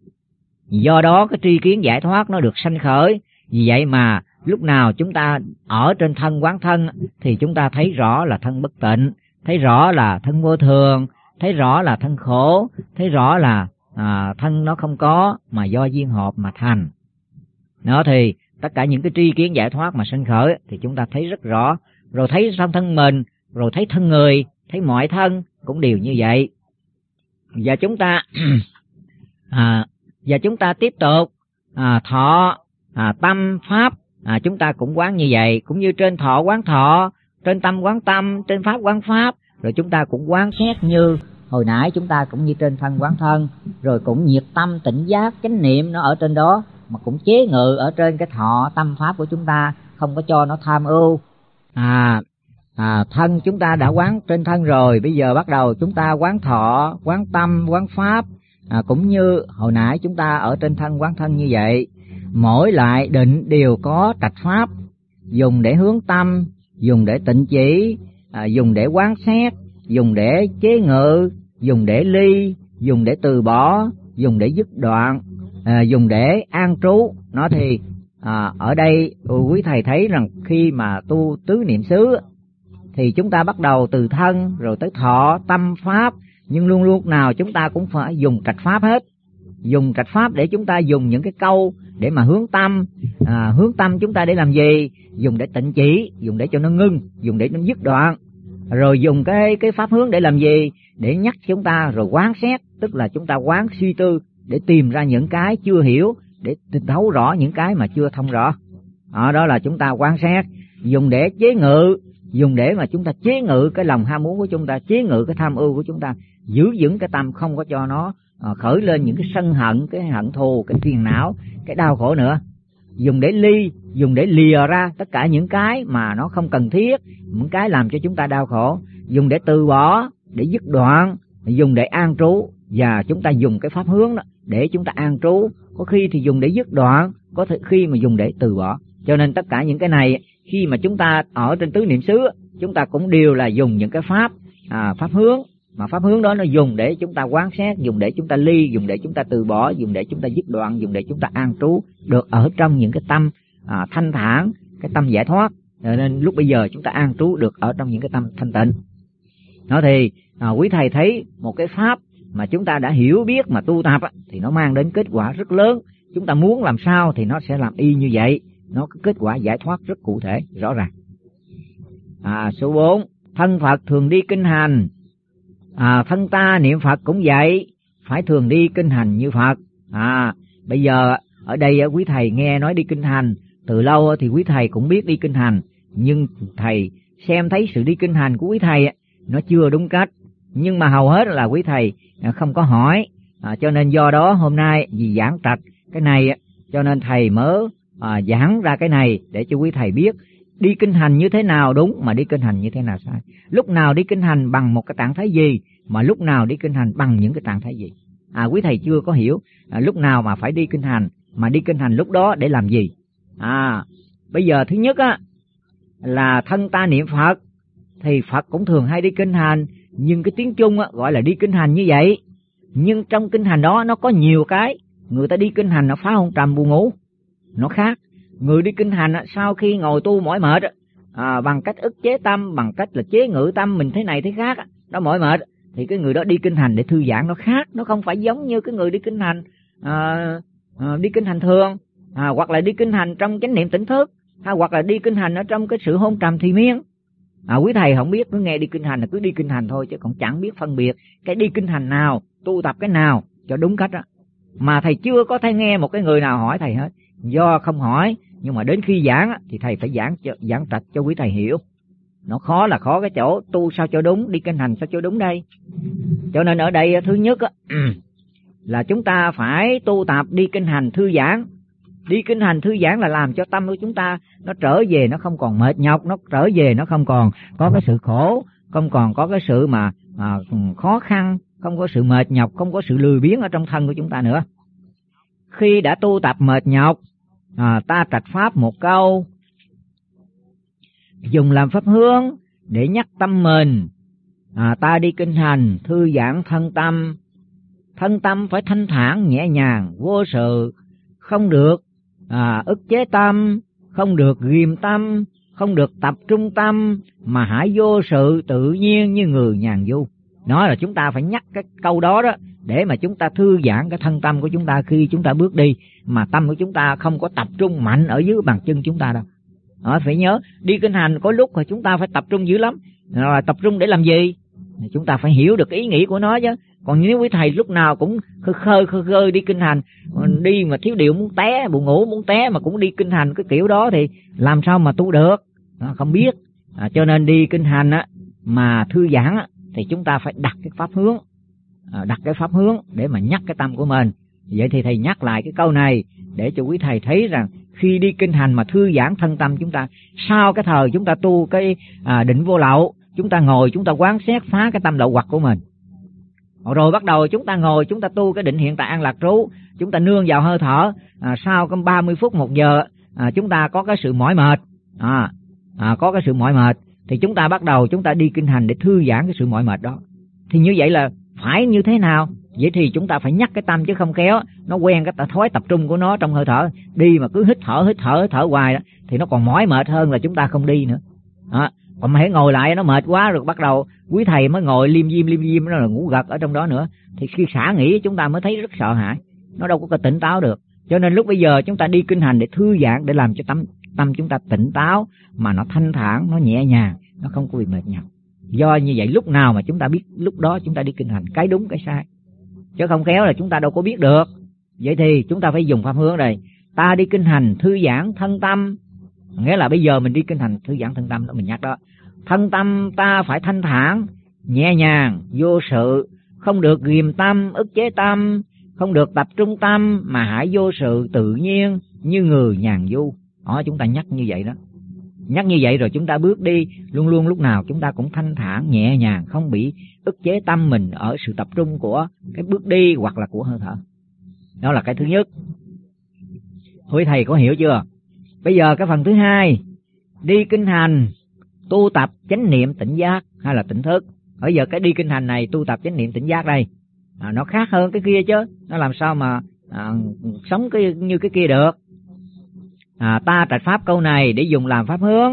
Do đó cái tri kiến giải thoát nó được sanh khởi. Vì vậy mà lúc nào chúng ta ở trên thân quán thân thì chúng ta thấy rõ là thân bất tịnh, thấy rõ là thân vô thường, thấy rõ là thân khổ, thấy rõ là thân nó không có mà do duyên hợp mà thành. Đó thì tất cả những cái tri kiến giải thoát mà sinh khởi thì chúng ta thấy rất rõ, rồi thấy trong thân mình, rồi thấy thân người, thấy mọi thân cũng đều như vậy. Và chúng ta và chúng ta tiếp tục thọ tâm pháp, chúng ta cũng quán như vậy, cũng như trên thọ quán thọ, trên tâm quán tâm, trên pháp quán pháp, rồi chúng ta cũng quán xét như hồi nãy chúng ta cũng như trên thân quán thân, rồi cũng nhiệt tâm tỉnh giác chánh niệm nó ở trên đó, mà cũng chế ngự ở trên cái thọ tâm pháp của chúng ta, không có cho nó tham ưu. Thân chúng ta đã quán trên thân rồi, bây giờ bắt đầu chúng ta quán thọ, quán tâm, quán pháp, cũng như hồi nãy chúng ta ở trên thân quán thân như vậy. Mỗi loại định đều có trạch pháp, dùng để hướng tâm, dùng để tịnh chỉ, dùng để quán xét, dùng để chế ngự, dùng để ly, dùng để từ bỏ, dùng để dứt đoạn, dùng để an trú. Nó thì ở đây quý thầy thấy rằng khi mà tu tứ niệm xứ thì chúng ta bắt đầu từ thân rồi tới thọ tâm pháp, nhưng luôn luôn nào chúng ta cũng phải dùng trạch pháp hết. Dùng trạch pháp để chúng ta dùng những cái câu để mà hướng tâm. Hướng tâm chúng ta để làm gì? Dùng để tịnh chỉ, dùng để cho nó ngưng, dùng để nó dứt đoạn. Rồi dùng cái pháp hướng để làm gì? Để nhắc chúng ta rồi quán xét, tức là chúng ta quán suy tư để tìm ra những cái chưa hiểu, để thấu rõ những cái mà chưa thông rõ. Đó là chúng ta quán xét. Dùng để chế ngự, dùng để mà chúng ta chế ngự cái lòng ham muốn của chúng ta, chế ngự cái tham ưu của chúng ta, giữ vững cái tâm không có cho nó khởi lên những cái sân hận, cái hận thù, cái phiền não, cái đau khổ nữa. Dùng để ly, dùng để lìa ra tất cả những cái mà nó không cần thiết, những cái làm cho chúng ta đau khổ. Dùng để từ bỏ, để dứt đoạn, dùng để an trú. Và chúng ta dùng cái pháp hướng đó để chúng ta an trú, có khi thì dùng để dứt đoạn, có khi mà dùng để từ bỏ. Cho nên tất cả những cái này khi mà chúng ta ở trên tứ niệm xứ, chúng ta cũng đều là dùng những cái pháp pháp hướng, mà pháp hướng đó nó dùng để chúng ta quán xét, dùng để chúng ta ly, dùng để chúng ta từ bỏ, dùng để chúng ta dứt đoạn, dùng để chúng ta an trú được ở trong những cái tâm thanh thản, cái tâm giải thoát. Nên lúc bây giờ chúng ta an trú được ở trong những cái tâm thanh tịnh. Nó thì quý thầy thấy một cái pháp mà chúng ta đã hiểu biết mà tu tập thì nó mang đến kết quả rất lớn. Chúng ta muốn làm sao thì nó sẽ làm y như vậy, nó có kết quả giải thoát rất cụ thể, rõ ràng. Số 4, thân Phật thường đi kinh hành. Thân ta niệm Phật cũng vậy, phải thường đi kinh hành như Phật. Bây giờ ở đây quý thầy nghe nói đi kinh hành, từ lâu thì quý thầy cũng biết đi kinh hành, nhưng thầy xem thấy sự đi kinh hành của quý thầy nó chưa đúng cách, nhưng mà hầu hết là quý thầy không có hỏi, cho nên do đó hôm nay vì giảng trạch cái này cho nên thầy mới giảng ra cái này để cho quý thầy biết đi kinh hành như thế nào đúng, mà đi kinh hành như thế nào sai. Lúc nào đi kinh hành bằng một cái trạng thái gì, mà lúc nào đi kinh hành bằng những cái trạng thái gì. Quý thầy chưa có hiểu lúc nào mà phải đi kinh hành, mà đi kinh hành lúc đó để làm gì. Bây giờ thứ nhất là thân ta niệm Phật thì Phật cũng thường hay đi kinh hành, nhưng cái tiếng Trung gọi là đi kinh hành như vậy. Nhưng trong kinh hành đó nó có nhiều cái. Người ta đi kinh hành nó phá hôn trầm buồn ngủ, nó khác. Người đi kinh hành sau khi ngồi tu mỏi mệt bằng cách ức chế tâm, bằng cách là chế ngự tâm mình thế này thế khác, nó mỏi mệt thì cái người đó đi kinh hành để thư giãn, nó khác. Nó không phải giống như cái người đi kinh hành đi kinh hành thường, hoặc là đi kinh hành trong chánh niệm tỉnh thức, hay hoặc là đi kinh hành ở trong cái sự hôn trầm thì miên. Quý thầy không biết, cứ nghe đi kinh hành là cứ đi kinh hành thôi, chứ còn chẳng biết phân biệt cái đi kinh hành nào, tu tập cái nào cho đúng cách đó. Mà thầy chưa có thấy nghe một cái người nào hỏi thầy hết. Do không hỏi, nhưng mà đến khi giảng thì thầy phải giảng trạch cho quý thầy hiểu. Nó khó là khó cái chỗ tu sao cho đúng, đi kinh hành sao cho đúng đây. Cho nên ở đây thứ nhất là chúng ta phải tu tập đi kinh hành thư giãn. Đi kinh hành thư giãn là làm cho tâm của chúng ta nó trở về, nó không còn mệt nhọc, nó trở về nó không còn có cái sự khổ, không còn có cái sự mà khó khăn, không có sự mệt nhọc, không có sự lười biếng ở trong thân của chúng ta nữa. Khi đã tu tập mệt nhọc, ta trạch pháp một câu, dùng làm pháp hướng để nhắc tâm mình. Ta đi kinh hành thư giãn thân tâm. Thân tâm phải thanh thản nhẹ nhàng vô sự, không được ức chế tâm, không được ghìm tâm, không được tập trung tâm, mà hãy vô sự tự nhiên như người nhàn du. Nó là chúng ta phải nhắc cái câu đó đó để mà chúng ta thư giãn cái thân tâm của chúng ta khi chúng ta bước đi, mà tâm của chúng ta không có tập trung mạnh ở dưới bàn chân chúng ta đâu. Phải nhớ đi kinh hành có lúc mà chúng ta phải tập trung dữ lắm. Rồi tập trung để làm gì? Chúng ta phải hiểu được ý nghĩ của nó chứ. Còn nếu quý thầy lúc nào cũng khơi khơi đi kinh hành, đi mà thiếu điều muốn té, buồn ngủ muốn té mà cũng đi kinh hành cái kiểu đó thì làm sao mà tu được? Không biết. Cho nên đi kinh hành á mà thư giãn á, thì chúng ta phải đặt cái pháp hướng, đặt cái pháp hướng để mà nhắc cái tâm của mình. Vậy thì thầy nhắc lại cái câu này để cho quý thầy thấy rằng khi đi kinh hành mà thư giãn thân tâm chúng ta, sau cái thời chúng ta tu cái định vô lậu, chúng ta ngồi chúng ta quán xét phá cái tâm lậu hoặc của mình. Rồi bắt đầu chúng ta ngồi chúng ta tu cái định hiện tại an lạc trú, chúng ta nương vào hơi thở. Sau cái 30 phút 1 giờ chúng ta có cái sự mỏi mệt, có cái sự mỏi mệt thì chúng ta bắt đầu chúng ta đi kinh hành để thư giãn cái sự mỏi mệt đó. Thì như vậy là phải như thế nào? Vậy thì chúng ta phải nhắc cái tâm chứ không khéo nó quen cái thói tập trung của nó trong hơi thở, đi mà cứ hít thở hoài đó thì nó còn mỏi mệt hơn là chúng ta không đi nữa. Còn mà hãy ngồi lại nó mệt quá rồi bắt đầu quý thầy mới ngồi liêm diêm nó là ngủ gật ở trong đó nữa, thì khi xả nghỉ chúng ta mới thấy rất sợ hãi, nó đâu có tỉnh táo được. Cho nên lúc bây giờ chúng ta đi kinh hành để thư giãn, để làm cho tâm chúng ta tỉnh táo mà nó thanh thản, nó nhẹ nhàng, nó không có bị mệt nhọc. Do như vậy lúc nào mà chúng ta biết lúc đó chúng ta đi kinh hành cái đúng cái sai, chứ không khéo là chúng ta đâu có biết được. Vậy thì chúng ta phải dùng pháp hướng đây. Ta đi kinh hành thư giãn thân tâm, nghĩa là bây giờ mình đi kinh hành thư giãn thân tâm đó, mình nhắc đó. Thân tâm ta phải thanh thản, nhẹ nhàng, vô sự, không được ghiềm tâm, ức chế tâm, không được tập trung tâm, mà hãy vô sự tự nhiên như người nhàn du. Chúng ta nhắc như vậy đó. Nhắc như vậy rồi chúng ta bước đi luôn luôn lúc nào chúng ta cũng thanh thản, nhẹ nhàng, không bị ức chế tâm mình ở sự tập trung của cái bước đi hoặc là của hơi thở. Đó là cái thứ nhất. Quý thầy có hiểu chưa? Bây giờ cái phần thứ hai, đi kinh hành tu tập chánh niệm tỉnh giác hay là tỉnh thức. Bây giờ cái đi kinh hành này tu tập chánh niệm tỉnh giác đây, nó khác hơn cái kia chứ. Nó làm sao mà sống như cái kia được. Ta trạch pháp câu này để dùng làm pháp hướng.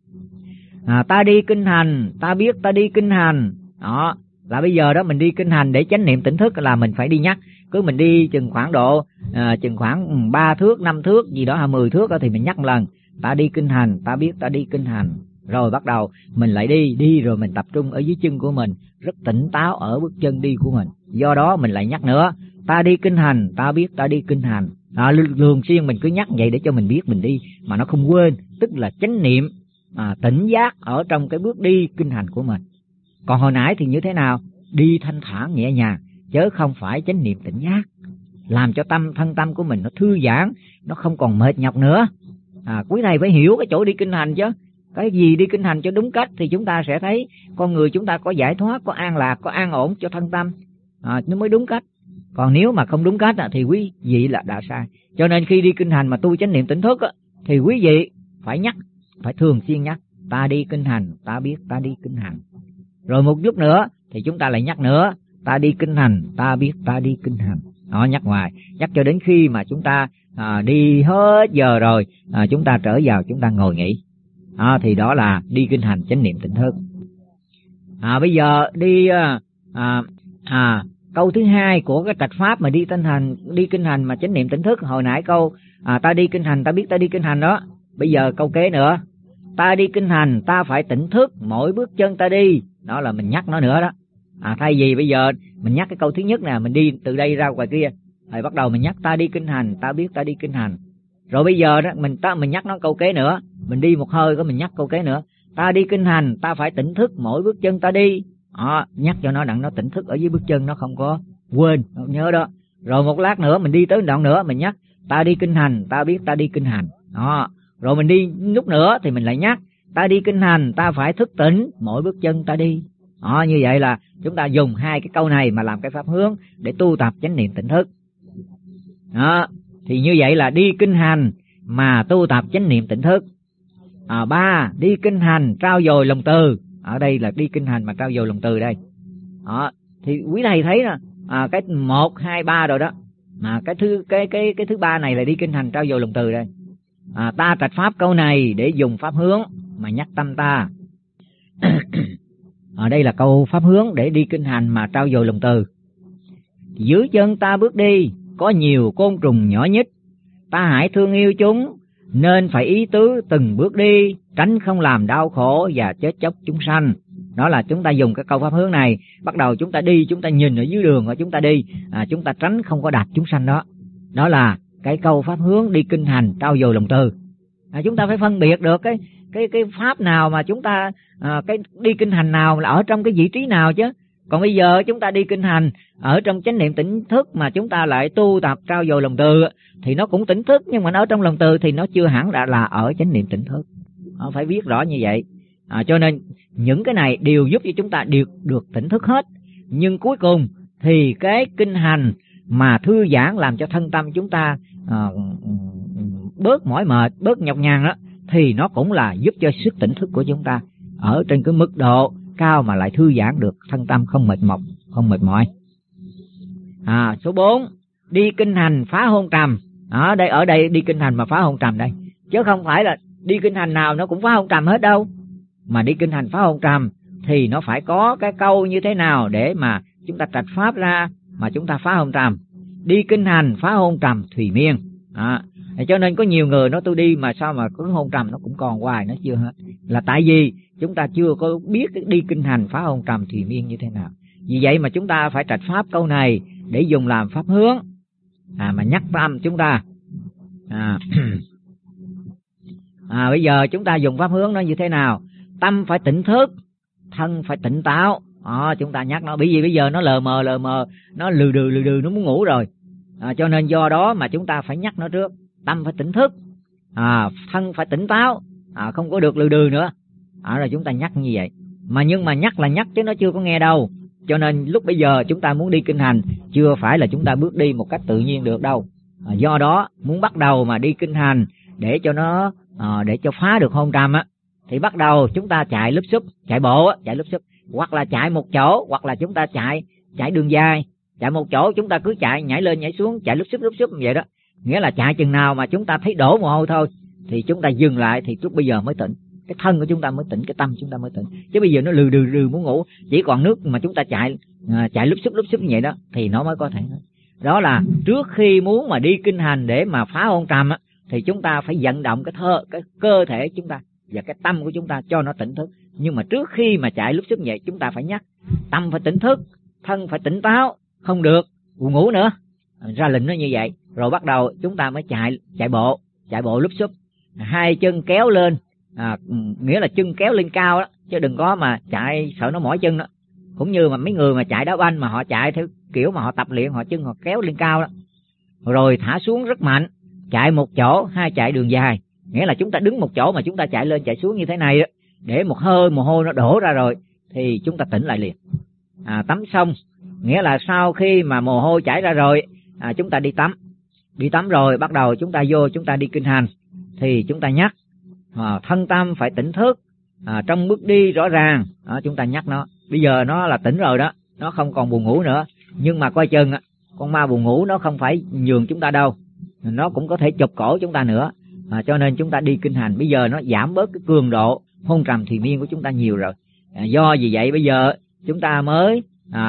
Ta đi kinh hành, ta biết ta đi kinh hành. Đó là bây giờ đó mình đi kinh hành để chánh niệm tỉnh thức là mình phải đi nhắc. Cứ mình đi chừng khoảng độ chừng khoảng 3 thước 5 thước gì đó, 10 thước đó, thì mình nhắc một lần. Ta đi kinh hành, ta biết ta đi kinh hành. Rồi bắt đầu mình lại đi rồi mình tập trung ở dưới chân của mình, rất tỉnh táo ở bước chân đi của mình. Do đó mình lại nhắc nữa, ta đi kinh hành, ta biết ta đi kinh hành. Thường xuyên mình cứ nhắc vậy để cho mình biết mình đi mà nó không quên, tức là chánh niệm tỉnh giác ở trong cái bước đi kinh hành của mình. Còn hồi nãy thì như thế nào? Đi thanh thản nhẹ nhàng, chứ không phải chánh niệm tỉnh giác, làm cho thân tâm của mình nó thư giãn, nó không còn mệt nhọc nữa. Quý thầy phải hiểu cái chỗ đi kinh hành chứ. Cái gì đi kinh hành cho đúng cách thì chúng ta sẽ thấy con người chúng ta có giải thoát, có an lạc, có an ổn cho thân tâm, nó mới đúng cách. Còn nếu mà không đúng cách thì quý vị là đã sai. Cho nên khi đi kinh hành mà tu chánh niệm tỉnh thức thì quý vị phải nhắc, phải thường xuyên nhắc, ta đi kinh hành, ta biết ta đi kinh hành. Rồi một lúc nữa thì chúng ta lại nhắc nữa, ta đi kinh hành, ta biết ta đi kinh hành. Đó, nhắc hoài, nhắc cho đến khi mà chúng ta đi hết giờ rồi, chúng ta trở vào chúng ta ngồi nghỉ. Thì đó là đi kinh hành chánh niệm tỉnh thức. Bây giờ đi câu thứ hai của cái trạch pháp mà đi kinh hành mà chánh niệm tỉnh thức. Hồi nãy câu ta đi kinh hành, ta biết ta đi kinh hành đó. Bây giờ câu kế nữa, ta đi kinh hành, ta phải tỉnh thức mỗi bước chân ta đi. Đó là mình nhắc nó nữa đó. Thay vì bây giờ mình nhắc cái câu thứ nhất nè, mình đi từ đây ra ngoài kia, rồi bắt đầu mình nhắc ta đi kinh hành, ta biết ta đi kinh hành. Rồi bây giờ đó mình nhắc nó câu kế nữa, mình đi một hơi có mình nhắc câu kế nữa, ta đi kinh hành, ta phải tỉnh thức mỗi bước chân ta đi. Nhắc cho nó đặng nó tỉnh thức ở dưới bước chân, nó không có quên, nó nhớ đó. Rồi một lát nữa mình đi tới đoạn nữa mình nhắc ta đi kinh hành, ta biết ta đi kinh hành. Rồi mình đi lúc nữa thì mình lại nhắc ta đi kinh hành, ta phải thức tỉnh mỗi bước chân ta đi. Như vậy là chúng ta dùng hai cái câu này mà làm cái pháp hướng để tu tập chánh niệm tỉnh thức. Thì như vậy là đi kinh hành mà tu tập chánh niệm tỉnh thức. 3. Đi kinh hành trao dồi lòng từ. Ở đây là đi kinh hành mà trao dồi lòng từ đây. Thì quý thầy thấy nè, cái 1, 2, 3 rồi đó. Mà cái thứ ba này là đi kinh hành trao dồi lòng từ đây. Ta trạch pháp câu này để dùng pháp hướng mà nhắc tâm ta. Đây là câu pháp hướng để đi kinh hành mà trau dồi lòng từ. Dưới chân ta bước đi, có nhiều côn trùng nhỏ nhít, ta hãy thương yêu chúng, nên phải ý tứ từng bước đi, tránh không làm đau khổ và chết chóc chúng sanh. Đó là chúng ta dùng cái câu pháp hướng này, bắt đầu chúng ta đi, chúng ta nhìn ở dưới đường, chúng ta đi, chúng ta tránh không có đạp chúng sanh đó. Đó là cái câu pháp hướng đi kinh hành trau dồi lòng từ. Chúng ta phải phân biệt được cái pháp nào mà chúng ta cái đi kinh hành nào là ở trong cái vị trí nào chứ. Còn bây giờ chúng ta đi kinh hành ở trong chánh niệm tỉnh thức mà chúng ta lại tu tập trau dồi lòng từ thì nó cũng tỉnh thức, nhưng mà ở trong lòng từ thì nó chưa hẳn là ở chánh niệm tỉnh thức. Phải biết rõ như vậy. Cho nên những cái này đều giúp cho chúng ta được tỉnh thức hết. Nhưng cuối cùng thì cái kinh hành mà thư giãn làm cho thân tâm chúng ta bớt mỏi mệt, bớt nhọc nhằn đó, thì nó cũng là giúp cho sức tỉnh thức của chúng ta ở trên cái mức độ cao mà lại thư giãn được, thân tâm không mệt mỏi. Số 4, đi kinh hành phá hôn trầm. Ở đây đi kinh hành mà phá hôn trầm đây, chứ không phải là đi kinh hành nào nó cũng phá hôn trầm hết đâu. Mà đi kinh hành phá hôn trầm thì nó phải có cái câu như thế nào để mà chúng ta trạch pháp ra mà chúng ta phá hôn trầm. Đi kinh hành phá hôn trầm thùy miên. Cho nên có nhiều người nói tôi đi mà sao mà cứ hôn trầm nó cũng còn hoài, nó chưa hết. Là tại vì chúng ta chưa có biết đi kinh hành phá hôn trầm thùy miên như thế nào. Vì vậy mà chúng ta phải trạch pháp câu này để dùng làm pháp hướng mà nhắc tâm chúng ta. Bây giờ chúng ta dùng pháp hướng nó như thế nào? Tâm phải tỉnh thức, thân phải tỉnh táo. Chúng ta nhắc nó, bởi vì bây giờ nó lờ mờ, nó lừ đừ, nó muốn ngủ rồi. Cho nên do đó mà chúng ta phải nhắc nó trước. Tâm phải tỉnh thức, thân phải tỉnh táo, không có được lừ đừ nữa. Rồi chúng ta nhắc như vậy. Nhưng mà nhắc là nhắc chứ nó chưa có nghe đâu. Cho nên lúc bây giờ chúng ta muốn đi kinh hành, chưa phải là chúng ta bước đi một cách tự nhiên được đâu. Do đó muốn bắt đầu mà đi kinh hành để cho nó để cho phá được hôn trầm thì bắt đầu chúng ta chạy lúp xúp, chạy bộ, chạy lúp xúp, hoặc là chạy một chỗ, hoặc là chúng ta chạy đường dài. Chạy một chỗ chúng ta cứ chạy nhảy lên nhảy xuống, chạy lúp xúp vậy đó. Nghĩa là chạy chừng nào mà chúng ta thấy đổ mồ hôi thôi thì chúng ta dừng lại, thì lúc bây giờ mới tỉnh. Cái thân của chúng ta mới tỉnh, cái tâm chúng ta mới tỉnh. Chứ bây giờ nó lừ đừ muốn ngủ, chỉ còn nước mà chúng ta chạy lúp xúp như vậy đó thì nó mới có thể. Đó là trước khi muốn mà đi kinh hành để mà phá hôn trầm thì chúng ta phải vận động cái cơ thể chúng ta và cái tâm của chúng ta cho nó tỉnh thức. Nhưng mà trước khi mà chạy lúp xúp vậy chúng ta phải nhắc tâm phải tỉnh thức, thân phải tỉnh táo, không được buồn ngủ nữa. Ra lệnh nó như vậy. Rồi bắt đầu chúng ta mới chạy bộ lúp xúp, hai chân kéo lên, nghĩa là chân kéo lên cao đó, chứ đừng có mà chạy sợ nó mỏi chân đó. Cũng như mà mấy người mà chạy đá banh mà họ chạy theo kiểu mà họ tập luyện, họ chân họ kéo lên cao đó. Rồi thả xuống rất mạnh, chạy một chỗ hay chạy đường dài, nghĩa là chúng ta đứng một chỗ mà chúng ta chạy lên chạy xuống như thế này đó, để một hơi mồ hôi nó đổ ra rồi thì chúng ta tỉnh lại liền. Tắm xong, nghĩa là sau khi mà mồ hôi chảy ra rồi, chúng ta đi tắm rồi bắt đầu chúng ta vô chúng ta đi kinh hành thì chúng ta nhắc thân tâm phải tỉnh thức, trong bước đi rõ ràng. Chúng ta nhắc nó, bây giờ nó là tỉnh rồi đó, nó không còn buồn ngủ nữa. Nhưng mà coi chừng con ma buồn ngủ nó không phải nhường chúng ta đâu, nó cũng có thể chụp cổ chúng ta nữa. Cho nên chúng ta đi kinh hành bây giờ nó giảm bớt cái cường độ hôn trầm thùy miên của chúng ta nhiều rồi. Do vì vậy bây giờ chúng ta mới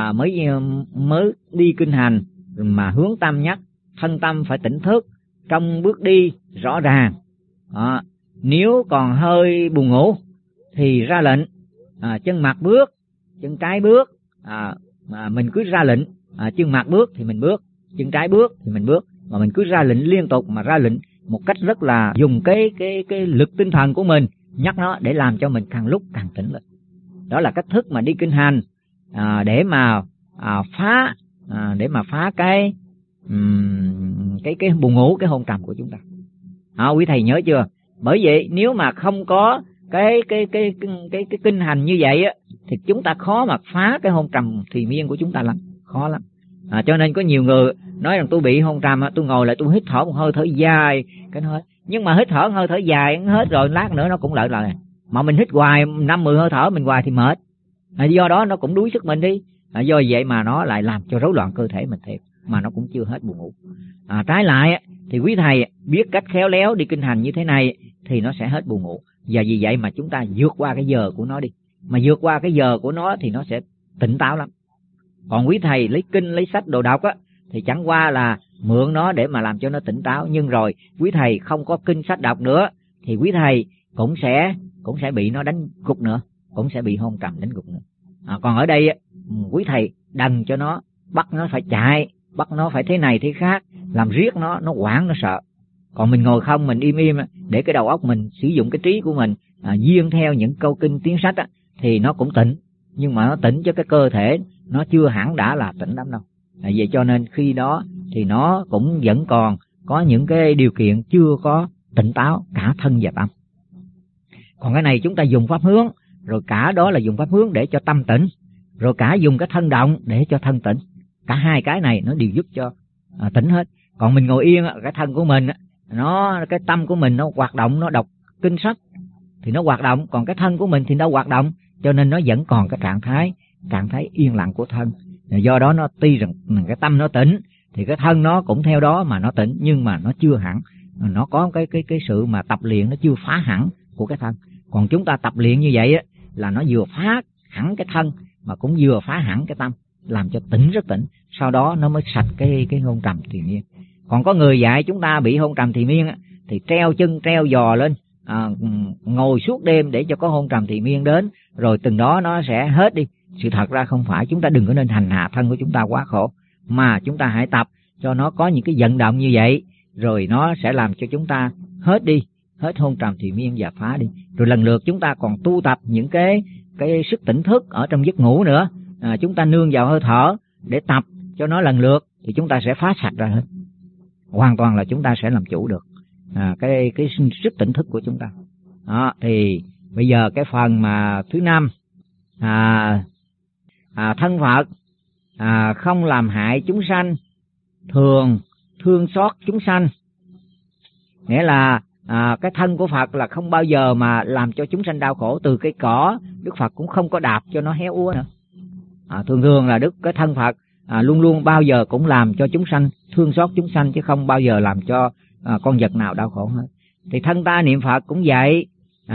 đi kinh hành mà hướng tâm nhắc thân tâm phải tỉnh thức, trong bước đi rõ ràng. Nếu còn hơi buồn ngủ thì ra lệnh chân mặt bước, chân trái bước, mình cứ ra lệnh chân mặt bước thì mình bước, chân trái bước thì mình bước, mà mình cứ ra lệnh liên tục, mà ra lệnh một cách rất là dùng cái lực tinh thần của mình nhắc nó để làm cho mình càng lúc càng tỉnh lại. Đó là cách thức mà đi kinh hành để mà phá cái buồn ngủ, cái hôn trầm của chúng ta. Quý thầy nhớ chưa? Bởi vậy nếu mà không có cái kinh hành như vậy thì chúng ta khó mà phá cái hôn trầm thùy miên của chúng ta lắm, khó lắm. Cho nên có nhiều người nói rằng tôi bị hôn trầm, tôi ngồi lại tôi hít thở một hơi thở dài cái nó hết. Nhưng mà hít thở hơi thở dài hết rồi lát nữa nó cũng lại. Mà mình hít hoài 5-10 hơi thở mình hoài thì mệt. Do đó nó cũng đuối sức mình đi. Do vậy mà nó lại làm cho rối loạn cơ thể mình thiệt, mà nó cũng chưa hết buồn ngủ. Trái lại thì quý thầy biết cách khéo léo đi kinh hành như thế này thì nó sẽ hết buồn ngủ. Và vì vậy mà chúng ta vượt qua cái giờ của nó đi. mà vượt qua cái giờ của nó thì nó sẽ tỉnh táo lắm. Còn quý thầy lấy kinh lấy sách đồ đọc á thì chẳng qua là mượn nó để mà làm cho nó tỉnh táo, nhưng rồi quý thầy không có kinh sách đọc nữa thì quý thầy cũng sẽ bị nó đánh gục nữa, cũng sẽ bị hôn trầm đánh gục nữa. Còn ở đây quý thầy đần cho nó, bắt nó phải chạy, bắt nó phải thế này thế khác, làm riết nó hoảng, nó sợ. Còn mình ngồi không, mình im im để cái đầu óc mình sử dụng cái trí của mình duyên theo những câu kinh tiếng sách á, thì nó cũng tỉnh, nhưng mà nó tỉnh cho cái cơ thể nó chưa hẳn đã là tỉnh lắm đâu. Vậy cho nên khi đó thì nó cũng vẫn còn có những cái điều kiện chưa có tỉnh táo cả thân và tâm. Còn cái này chúng ta dùng pháp hướng, rồi cả đó là dùng pháp hướng để cho tâm tỉnh, rồi cả dùng cái thân động để cho thân tỉnh. Cả hai cái này nó đều giúp cho tỉnh hết. Còn mình ngồi yên, cái thân của mình cái tâm của mình nó hoạt động, nó đọc kinh sách thì nó hoạt động, còn cái thân của mình thì đâu hoạt động, cho nên nó vẫn còn cái trạng thái yên lặng của thân. Do đó nó tuy rằng cái tâm nó tỉnh thì cái thân nó cũng theo đó mà nó tỉnh, nhưng mà nó chưa hẳn, nó có cái sự mà tập luyện nó chưa phá hẳn của cái thân. Còn chúng ta tập luyện như vậy á là nó vừa phá hẳn cái thân mà cũng vừa phá hẳn cái tâm, làm cho tỉnh rất tỉnh, sau đó nó mới sạch cái hôn trầm thiền miên. Còn có người dạy chúng ta bị hôn trầm thiền miên á, thì treo chân treo giò lên, ngồi suốt đêm để cho có hôn trầm thiền miên đến, rồi từng đó nó sẽ hết đi. Sự thật ra không phải, chúng ta đừng có nên hành hạ thân của chúng ta quá khổ, mà chúng ta hãy tập cho nó có những cái vận động như vậy, rồi nó sẽ làm cho chúng ta hết đi, hết hôn trầm thiền miên và phá đi. Rồi lần lượt chúng ta còn tu tập những cái sức tỉnh thức ở trong giấc ngủ nữa. Chúng ta nương vào hơi thở để tập cho nó lần lượt thì chúng ta sẽ phá sạch ra hết. Hoàn toàn là chúng ta sẽ làm chủ được cái sức tỉnh thức của chúng ta. Thì bây giờ cái phần mà thứ 5, thân Phật không làm hại chúng sanh, thường thương xót chúng sanh. Nghĩa là cái thân của Phật là không bao giờ mà làm cho chúng sanh đau khổ. Từ cái cỏ Đức Phật cũng không có đạp cho nó héo úa nữa. Thường là cái thân Phật luôn luôn bao giờ cũng làm cho chúng sanh thương xót chúng sanh, chứ không bao giờ làm cho con vật nào đau khổ hết. Thì thân ta niệm Phật cũng vậy,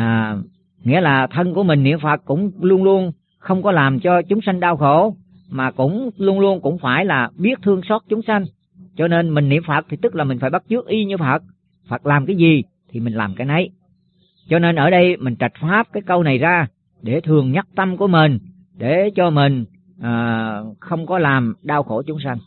nghĩa là thân của mình niệm Phật cũng luôn luôn không có làm cho chúng sanh đau khổ, mà cũng luôn luôn cũng phải là biết thương xót chúng sanh. Cho nên mình niệm Phật thì tức là mình phải bắt chước y như Phật. Phật làm cái gì thì mình làm cái nấy. Cho nên ở đây mình trạch pháp cái câu này ra để thường nhắc tâm của mình, để cho mình không có làm đau khổ chúng sanh.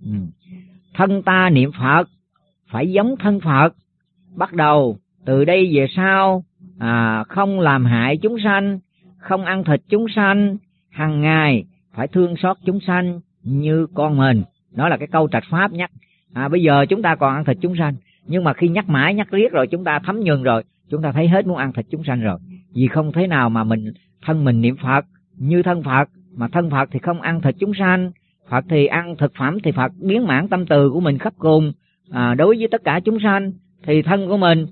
Thân ta niệm Phật phải giống thân Phật. Bắt đầu từ đây về sau không làm hại chúng sanh, không ăn thịt chúng sanh, hàng ngày phải thương xót chúng sanh như con mình. Đó là cái câu trạch pháp nhắc. Bây giờ chúng ta còn ăn thịt chúng sanh, nhưng mà khi nhắc mãi nhắc riết rồi chúng ta thấm nhuần rồi, chúng ta thấy hết muốn ăn thịt chúng sanh rồi. Vì không thế nào mà thân mình niệm Phật như thân Phật, mà thân Phật thì không ăn thịt chúng sanh. Phật thì ăn thực phẩm, thì Phật biến mãn tâm từ của mình khắp cùng đối với tất cả chúng sanh. Thì thân của mình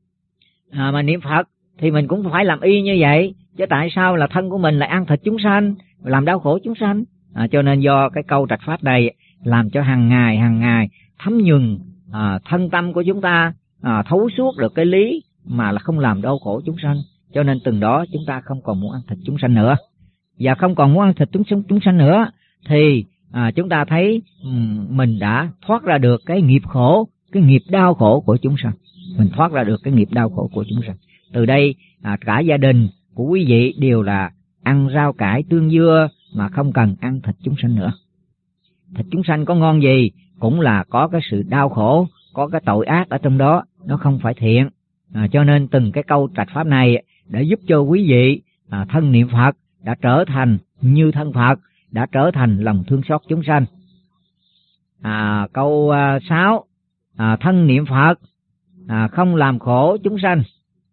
mà niệm Phật thì mình cũng phải làm y như vậy. Chứ tại sao là thân của mình lại ăn thịt chúng sanh, làm đau khổ chúng sanh? Cho nên do cái câu trạch pháp này làm cho hàng ngày thấm nhuần thân tâm của chúng ta, thấu suốt được cái lý mà là không làm đau khổ chúng sanh. Cho nên từng đó chúng ta không còn muốn ăn thịt chúng sanh nữa. Và không còn muốn ăn thịt chúng sanh nữa thì chúng ta thấy mình đã thoát ra được cái nghiệp khổ, cái nghiệp đau khổ của chúng sanh. Mình thoát ra được cái nghiệp đau khổ của chúng sanh. Từ đây cả gia đình của quý vị đều là ăn rau cải tương dưa mà không cần ăn thịt chúng sanh nữa. Thịt chúng sanh có ngon gì cũng là có cái sự đau khổ, có cái tội ác ở trong đó, nó không phải thiện. Cho nên từng cái câu trạch pháp này để giúp cho quý vị thân niệm Phật đã trở thành như thân Phật, đã trở thành lòng thương xót chúng sanh. Câu 6, thân niệm Phật không làm khổ chúng sanh.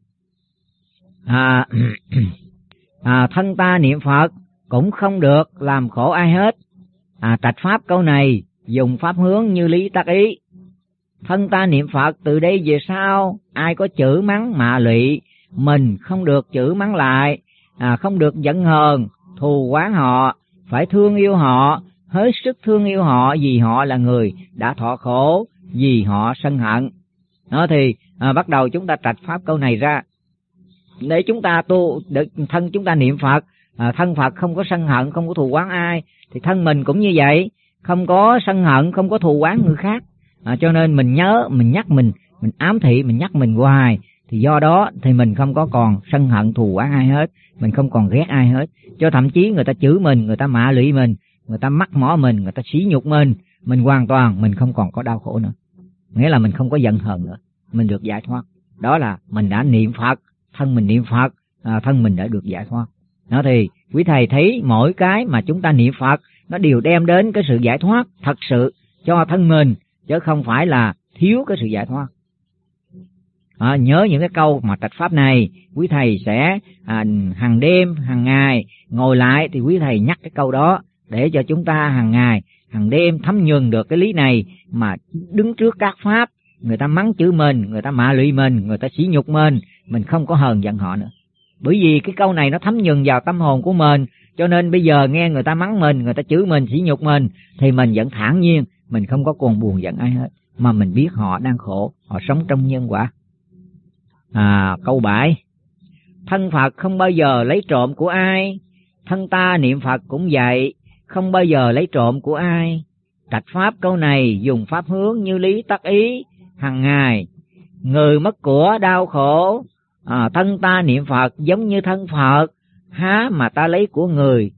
Thân ta niệm Phật cũng không được làm khổ ai hết. Trạch pháp câu này dùng pháp hướng như lý tác ý. Thân ta niệm Phật từ đây về sau ai có chửi mắng mạ lụy, mình không được chửi mắng lại, không được giận hờn thù oán họ, phải thương yêu họ, hết sức thương yêu họ, vì họ là người đã thọ khổ, vì họ sân hận. Đó thì bắt đầu chúng ta trạch pháp câu này ra để chúng ta tu, để thân chúng ta niệm Phật Thân Phật không có sân hận, không có thù oán ai, thì thân mình cũng như vậy, không có sân hận, không có thù oán người khác. Cho nên mình nhớ, mình nhắc mình ám thị, mình nhắc mình hoài, thì do đó thì mình không có còn sân hận thù oán ai hết, mình không còn ghét ai hết. Cho thậm chí người ta chửi mình, người ta mạ lụy mình, người ta mắc mỏ mình, người ta sỉ nhục mình hoàn toàn mình không còn có đau khổ nữa. Nghĩa là mình không có giận hờn nữa, mình được giải thoát. Đó là mình đã niệm Phật, thân mình niệm Phật, thân mình đã được giải thoát. Đó thì quý thầy thấy mỗi cái mà chúng ta niệm Phật nó đều đem đến cái sự giải thoát thật sự cho thân mình, chứ không phải là thiếu cái sự giải thoát. Nhớ những cái câu mà trạch pháp này, quý thầy sẽ hàng đêm, hàng ngày ngồi lại thì quý thầy nhắc cái câu đó để cho chúng ta hàng ngày, hàng đêm thấm nhuần được cái lý này, mà đứng trước các pháp, người ta mắng chửi mình, người ta mạ lụy mình, người ta sỉ nhục mình không có hờn giận họ nữa. Bởi vì cái câu này nó thấm nhuần vào tâm hồn của mình, cho nên bây giờ nghe người ta mắng mình, người ta chửi mình, sỉ nhục mình, thì mình vẫn thản nhiên, mình không có còn buồn giận ai hết, mà mình biết họ đang khổ, họ sống trong nhân quả. Câu 7. Thân Phật không bao giờ lấy trộm của ai, thân ta niệm Phật cũng vậy, không bao giờ lấy trộm của ai. Trạch pháp câu này dùng pháp hướng như lý tác ý, hàng ngày người mất của đau khổ, thân ta niệm Phật giống như thân Phật, há mà ta lấy của người,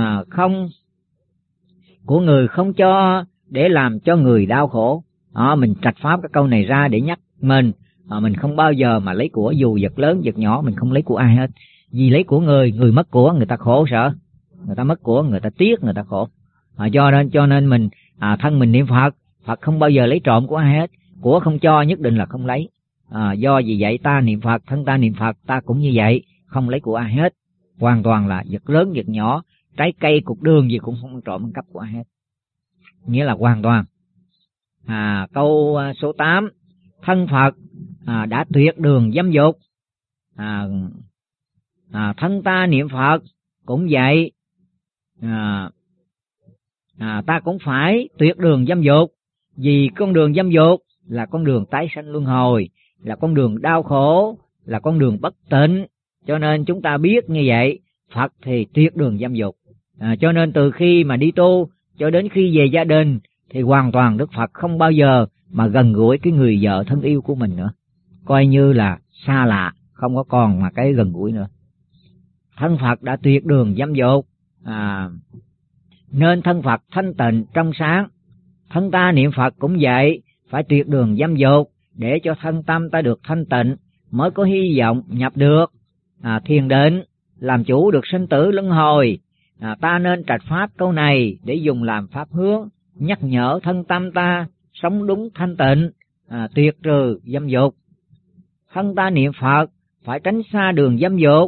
của người không cho để làm cho người đau khổ. Mình trạch pháp cái câu này ra để nhắc mình không bao giờ mà lấy của, dù vật lớn vật nhỏ mình không lấy của ai hết. Vì lấy của người mất của, người ta khổ sở, người ta mất của, người ta tiếc, người ta khổ. Cho nên mình thân mình niệm Phật, Phật không bao giờ lấy trộm của ai hết, của không cho nhất định là không lấy. Do vì vậy ta niệm Phật, thân ta niệm Phật, ta cũng như vậy, không lấy của ai hết, hoàn toàn là vật lớn vật nhỏ, trái cây cục đường gì cũng không trộm ăn cắp của ai hết, nghĩa là hoàn toàn. Câu số 8. Thân Phật đã tuyệt đường dâm dục, thân ta niệm Phật cũng vậy, ta cũng phải tuyệt đường dâm dục, vì con đường dâm dục là con đường tái sanh luân hồi, là con đường đau khổ, là con đường bất tịnh. Cho nên chúng ta biết như vậy, Phật thì tuyệt đường dâm dục. Cho nên từ khi mà đi tu cho đến khi về gia đình thì hoàn toàn Đức Phật không bao giờ mà gần gũi cái người vợ thân yêu của mình nữa, coi như là xa lạ, không có còn mà cái gần gũi nữa. Thân Phật đã tuyệt đường dâm dục, nên thân Phật thanh tịnh trong sáng. Thân ta niệm Phật cũng vậy, phải tuyệt đường dâm dục để cho thân tâm ta được thanh tịnh, mới có hy vọng nhập được thiền định, làm chủ được sinh tử luân hồi. Ta nên trạch pháp câu này để dùng làm pháp hướng, nhắc nhở thân tâm ta sống đúng thanh tịnh, tuyệt trừ dâm dục. Thân ta niệm Phật phải tránh xa đường dâm dục,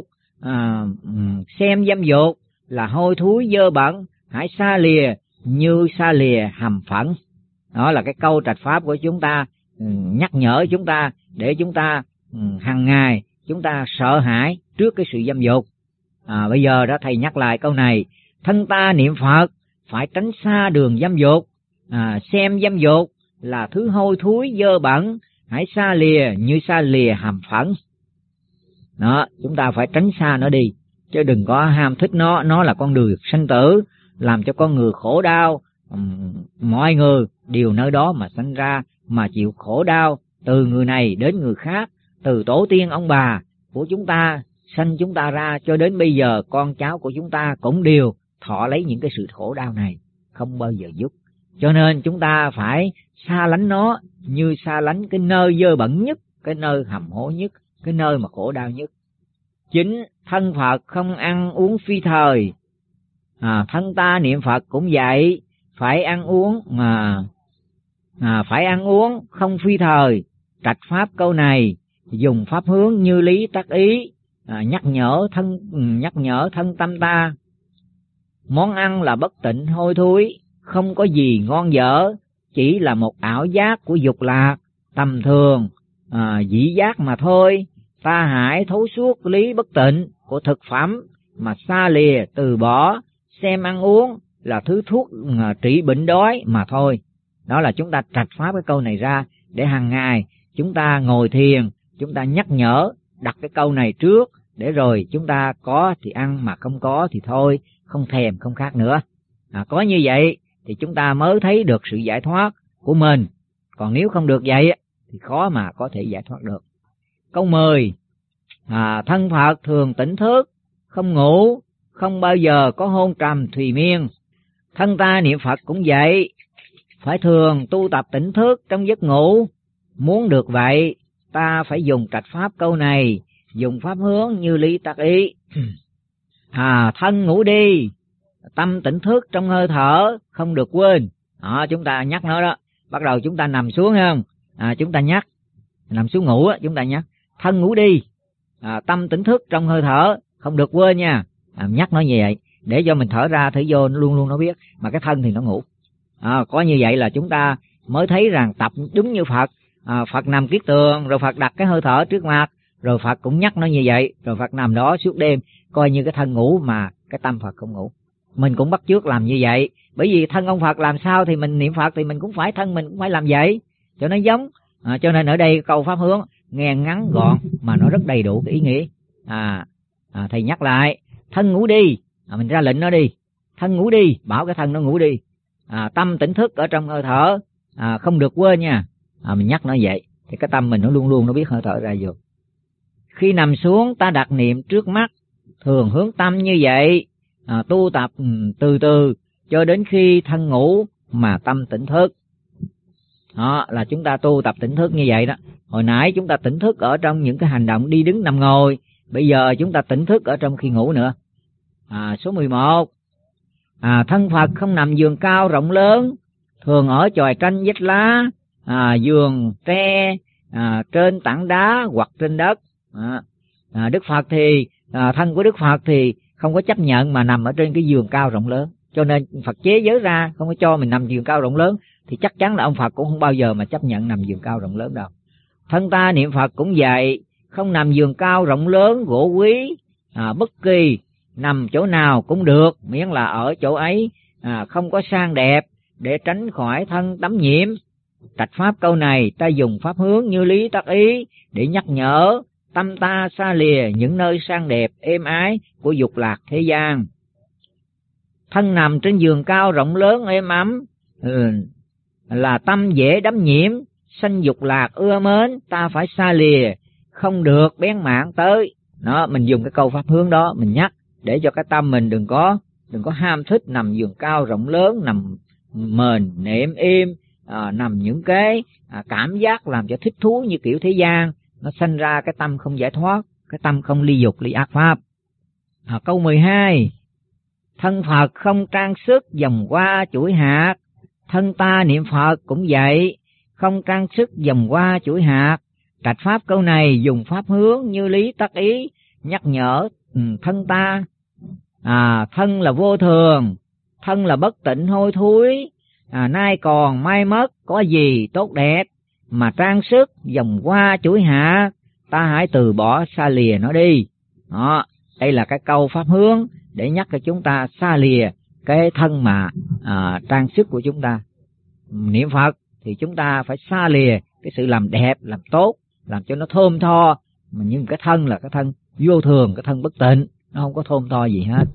xem dâm dục là hôi thối dơ bẩn, hãy xa lìa như xa lìa hầm phẫn. Đó là cái câu trạch pháp của chúng ta, nhắc nhở chúng ta để chúng ta hàng ngày chúng ta sợ hãi trước cái sự dâm dục. Bây giờ đó thầy nhắc lại câu này, thân ta niệm Phật phải tránh xa đường dâm dục, xem dâm dục là thứ hôi thối dơ bẩn, hãy xa lìa như xa lìa hầm phẫn. Đó, chúng ta phải tránh xa nó đi, chứ đừng có ham thích nó là con đường sanh tử, làm cho con người khổ đau. Mọi người đều nơi đó mà sanh ra, mà chịu khổ đau, từ người này đến người khác, từ tổ tiên ông bà của chúng ta sanh chúng ta ra cho đến bây giờ con cháu của chúng ta cũng đều thọ lấy những cái sự khổ đau này, không bao giờ dứt. Cho nên chúng ta phải xa lánh nó như xa lánh cái nơi dơ bẩn nhất, cái nơi hầm hố nhất, cái nơi mà khổ đau nhất. Chính thân Phật không ăn uống phi thời, thân ta niệm Phật cũng vậy, phải ăn uống phải ăn uống không phi thời. Trạch pháp câu này dùng pháp hướng như lý tác ý, nhắc nhở thân tâm ta. Món ăn là bất tịnh hôi thối, không có gì ngon dở, chỉ là một ảo giác của dục lạc, tầm thường, dĩ giác mà thôi. Ta hãy thấu suốt lý bất tịnh của thực phẩm mà xa lìa từ bỏ, xem ăn uống là thứ thuốc trị bệnh đói mà thôi. Đó là chúng ta trạch pháp cái câu này ra để hàng ngày chúng ta ngồi thiền, chúng ta nhắc nhở, đặt cái câu này trước để rồi chúng ta có thì ăn, mà không có thì thôi, không thèm không khát nữa. Có như vậy thì chúng ta mới thấy được sự giải thoát của mình. Còn nếu không được vậy thì khó mà có thể giải thoát được. Câu 10. Thân Phật thường tỉnh thức, không ngủ, không bao giờ có hôn trầm thùy miên. Thân ta niệm Phật cũng vậy, phải thường tu tập tỉnh thức trong giấc ngủ. Muốn được vậy, ta phải dùng trạch pháp câu này, dùng pháp hướng như lý tác ý. Thân ngủ đi, tâm tỉnh thức trong hơi thở, không được quên. Chúng ta nhắc nó đó. Bắt đầu chúng ta nằm xuống không? Chúng ta nhắc. Nằm xuống ngủ chúng ta nhắc. Thân ngủ đi, tâm tỉnh thức trong hơi thở, không được quên nha. Nhắc nó như vậy, để cho mình thở ra thở vô luôn luôn nó biết, mà cái thân thì nó ngủ. Có như vậy là chúng ta mới thấy rằng tập đúng như Phật. Phật nằm kiết tường, rồi Phật đặt cái hơi thở trước mặt, rồi Phật cũng nhắc nó như vậy, rồi Phật nằm đó suốt đêm, coi như cái thân ngủ mà cái tâm Phật không ngủ. Mình cũng bắt chước làm như vậy, bởi vì thân ông Phật làm sao thì mình niệm Phật thì mình cũng phải, thân mình cũng phải làm vậy cho nó giống. Cho nên ở đây câu pháp hướng nghe ngắn gọn mà nó rất đầy đủ cái ý nghĩa. Thầy nhắc lại, thân ngủ đi, mình ra lệnh nó đi, thân ngủ đi, bảo cái thân nó ngủ đi. Tâm tỉnh thức ở trong hơi thở, không được quên nha. Mình nhắc nó vậy thì cái tâm mình nó luôn luôn nó biết hơi thở ra vô. Khi nằm xuống ta đặt niệm trước mắt, thường hướng tâm như vậy, tu tập từ từ cho đến khi thân ngủ mà tâm tỉnh thức. Đó là chúng ta tu tập tỉnh thức như vậy đó. Hồi nãy chúng ta tỉnh thức ở trong những cái hành động đi đứng nằm ngồi, bây giờ chúng ta tỉnh thức ở trong khi ngủ nữa. Số 11. Thân Phật không nằm giường cao rộng lớn, thường ở chòi tranh vách lá, giường tre, trên tảng đá hoặc trên đất. Đức Phật thì thân của Đức Phật thì không có chấp nhận mà nằm ở trên cái giường cao rộng lớn, cho nên Phật chế giới ra không có cho mình nằm giường cao rộng lớn, thì chắc chắn là ông Phật cũng không bao giờ mà chấp nhận nằm giường cao rộng lớn đâu. Thân ta niệm Phật cũng vậy, không nằm giường cao rộng lớn gỗ quý, bất kỳ nằm chỗ nào cũng được, miễn là ở chỗ ấy không có sang đẹp, để tránh khỏi thân tấm nhiễm. Trạch pháp câu này ta dùng pháp hướng như lý tác ý để nhắc nhở tâm ta xa lìa những nơi sang đẹp êm ái của dục lạc thế gian. Thân nằm trên giường cao rộng lớn êm ấm, là tâm dễ đắm nhiễm, sanh dục lạc ưa mến, ta phải xa lìa, không được bén mảng tới. Đó, mình dùng cái câu pháp hướng đó mình nhắc để cho cái tâm mình đừng có ham thích nằm giường cao rộng lớn, nằm mền nệm êm, nằm những cái cảm giác làm cho thích thú như kiểu thế gian, nó sanh ra cái tâm không giải thoát, cái tâm không ly dục ly ác pháp. Câu 12. Thân Phật không trang sức vòng hoa chuỗi hạt, thân ta niệm Phật cũng vậy, không trang sức vòng hoa chuỗi hạt. Trạch pháp câu này dùng pháp hướng như lý tác ý nhắc nhở thân ta. Thân là vô thường, thân là bất tịnh hôi thối, nay còn mai mất, có gì tốt đẹp mà trang sức vòng hoa chuỗi hạt, ta hãy từ bỏ xa lìa nó đi. Đó, đây là cái câu pháp hướng để nhắc cho chúng ta xa lìa cái thân mà trang sức của chúng ta. Niệm Phật thì chúng ta phải xa lìa cái sự làm đẹp, làm tốt, làm cho nó thơm tho, nhưng cái thân là cái thân vô thường, cái thân bất tịnh, nó không có thơm tho gì hết.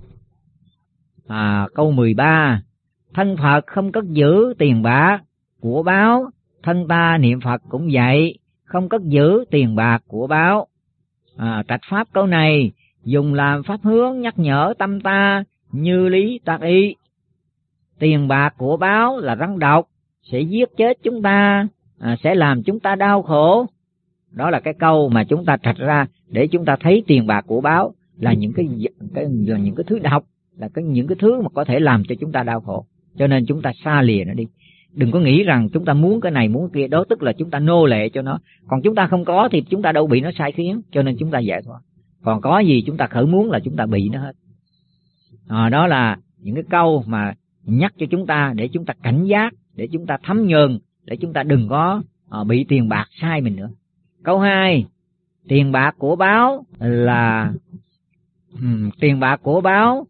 Câu 13. Thân Phật không cất giữ tiền bạc của báo, thân ta niệm Phật cũng vậy, không cất giữ tiền bạc của báo. Trạch pháp câu này dùng làm pháp hướng nhắc nhở tâm ta như lý tác ý. Tiền bạc của báo là rắn độc, sẽ giết chết chúng ta, sẽ làm chúng ta đau khổ. Đó là cái câu mà chúng ta trạch ra để chúng ta thấy tiền bạc của báo là những cái thứ độc, là những cái thứ mà có thể làm cho chúng ta đau khổ. Cho nên chúng ta xa lìa nó đi. Đừng có nghĩ rằng chúng ta muốn cái này muốn cái kia, đó tức là chúng ta nô lệ cho nó. Còn chúng ta không có thì chúng ta đâu bị nó sai khiến, cho nên chúng ta giải thoát. Còn có gì chúng ta khởi muốn là chúng ta bị nó hết. Đó là những cái câu mà nhắc cho chúng ta để chúng ta cảnh giác, để chúng ta thấm nhuần, để chúng ta đừng có bị tiền bạc sai mình nữa. Câu 2. Tiền bạc của báo là tiền bạc của báo.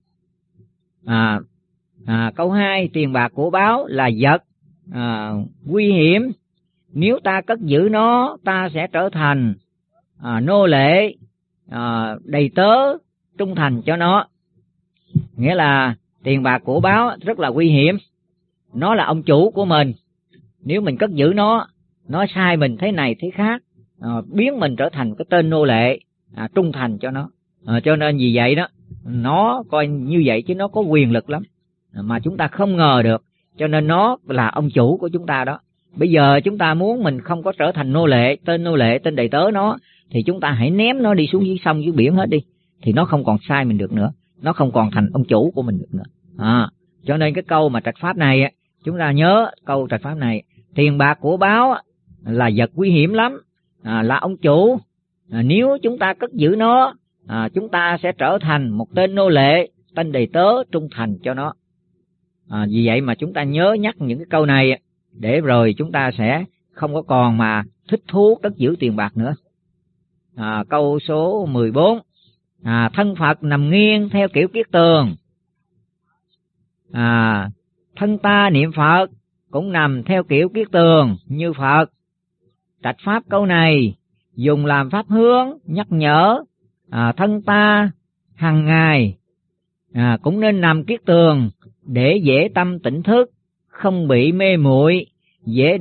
Câu 2. Tiền bạc của báo là vật nguy hiểm. Nếu ta cất giữ nó, ta sẽ trở thành nô lệ đầy tớ trung thành cho nó. Nghĩa là tiền bạc của báo rất là nguy hiểm, nó là ông chủ của mình. Nếu mình cất giữ nó sai mình thế này thế khác, biến mình trở thành cái tên nô lệ trung thành cho nó. Cho nên vì vậy đó, nó coi như vậy chứ nó có quyền lực lắm mà chúng ta không ngờ được. Cho nên nó là ông chủ của chúng ta đó. Bây giờ chúng ta muốn mình không có trở thành nô lệ, tên đầy tớ nó, thì chúng ta hãy ném nó đi xuống dưới sông dưới biển hết đi, thì nó không còn sai mình được nữa, nó không còn thành ông chủ của mình được nữa. Cho nên cái câu mà trạch pháp này, chúng ta nhớ câu trạch pháp này: tiền bạc của báo là vật nguy hiểm lắm, là ông chủ. Nếu chúng ta cất giữ nó, chúng ta sẽ trở thành một tên nô lệ, tên đầy tớ trung thành cho nó. Vì vậy mà chúng ta nhớ nhắc những cái câu này, để rồi chúng ta sẽ không có còn mà thích thú cất giữ tiền bạc nữa. Câu số 14: thân Phật nằm nghiêng theo kiểu kiết tường. Thân ta niệm Phật cũng nằm theo kiểu kiết tường như Phật. Trạch pháp câu này dùng làm pháp hướng nhắc nhở thân ta hàng ngày cũng nên nằm kiết tường để dễ tâm tỉnh thức, không bị mê muội, dễ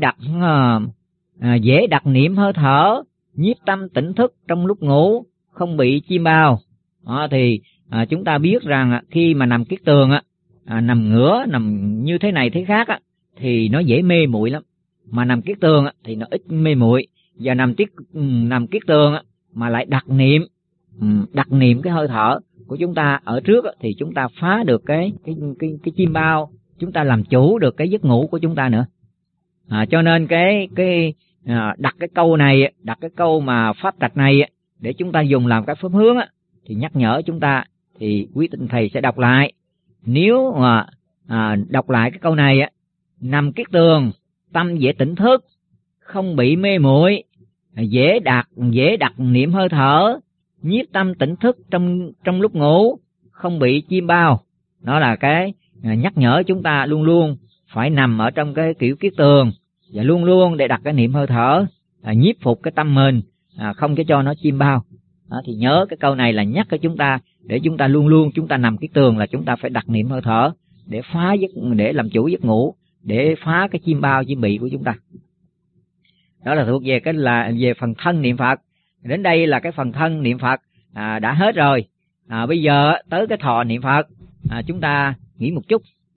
đặt niệm hơi thở, nhiếp tâm tỉnh thức trong lúc ngủ, không bị chim bao. Thì chúng ta biết rằng khi mà nằm kiết tường, nằm ngửa, nằm như thế này thế khác thì nó dễ mê muội lắm. Mà nằm kiết tường thì nó ít mê muội. Và nằm kiết tường mà lại đặt niệm cái hơi thở của chúng ta ở trước, thì chúng ta phá được cái chim bao, chúng ta làm chủ được cái giấc ngủ của chúng ta nữa. Cho nên đặt cái câu này, đặt cái câu mà pháp trạch này để chúng ta dùng làm cái pháp hướng thì nhắc nhở chúng ta. Thì quý tịnh thầy sẽ đọc lại. Nếu mà đọc lại cái câu này: nằm kiết tường tâm dễ tỉnh thức, không bị mê muội, dễ đặt niệm hơi thở, nhiếp tâm tỉnh thức trong lúc ngủ, không bị chim bao. Đó là cái nhắc nhở chúng ta luôn luôn phải nằm ở trong cái kiểu kiết tường, và luôn luôn để đặt cái niệm hơi thở, nhiếp phục cái tâm mình, không cái cho nó chim bao. Thì nhớ cái câu này là nhắc cho chúng ta, để chúng ta luôn luôn chúng ta nằm kiết tường là chúng ta phải đặt niệm hơi thở để làm chủ giấc ngủ, để phá cái chim bao chim bị của chúng ta. Đó là thuộc về về phần thân niệm Phật. Đến đây là cái phần thân niệm Phật đã hết rồi. Bây giờ tới cái thọ niệm Phật, chúng ta nghỉ một chút.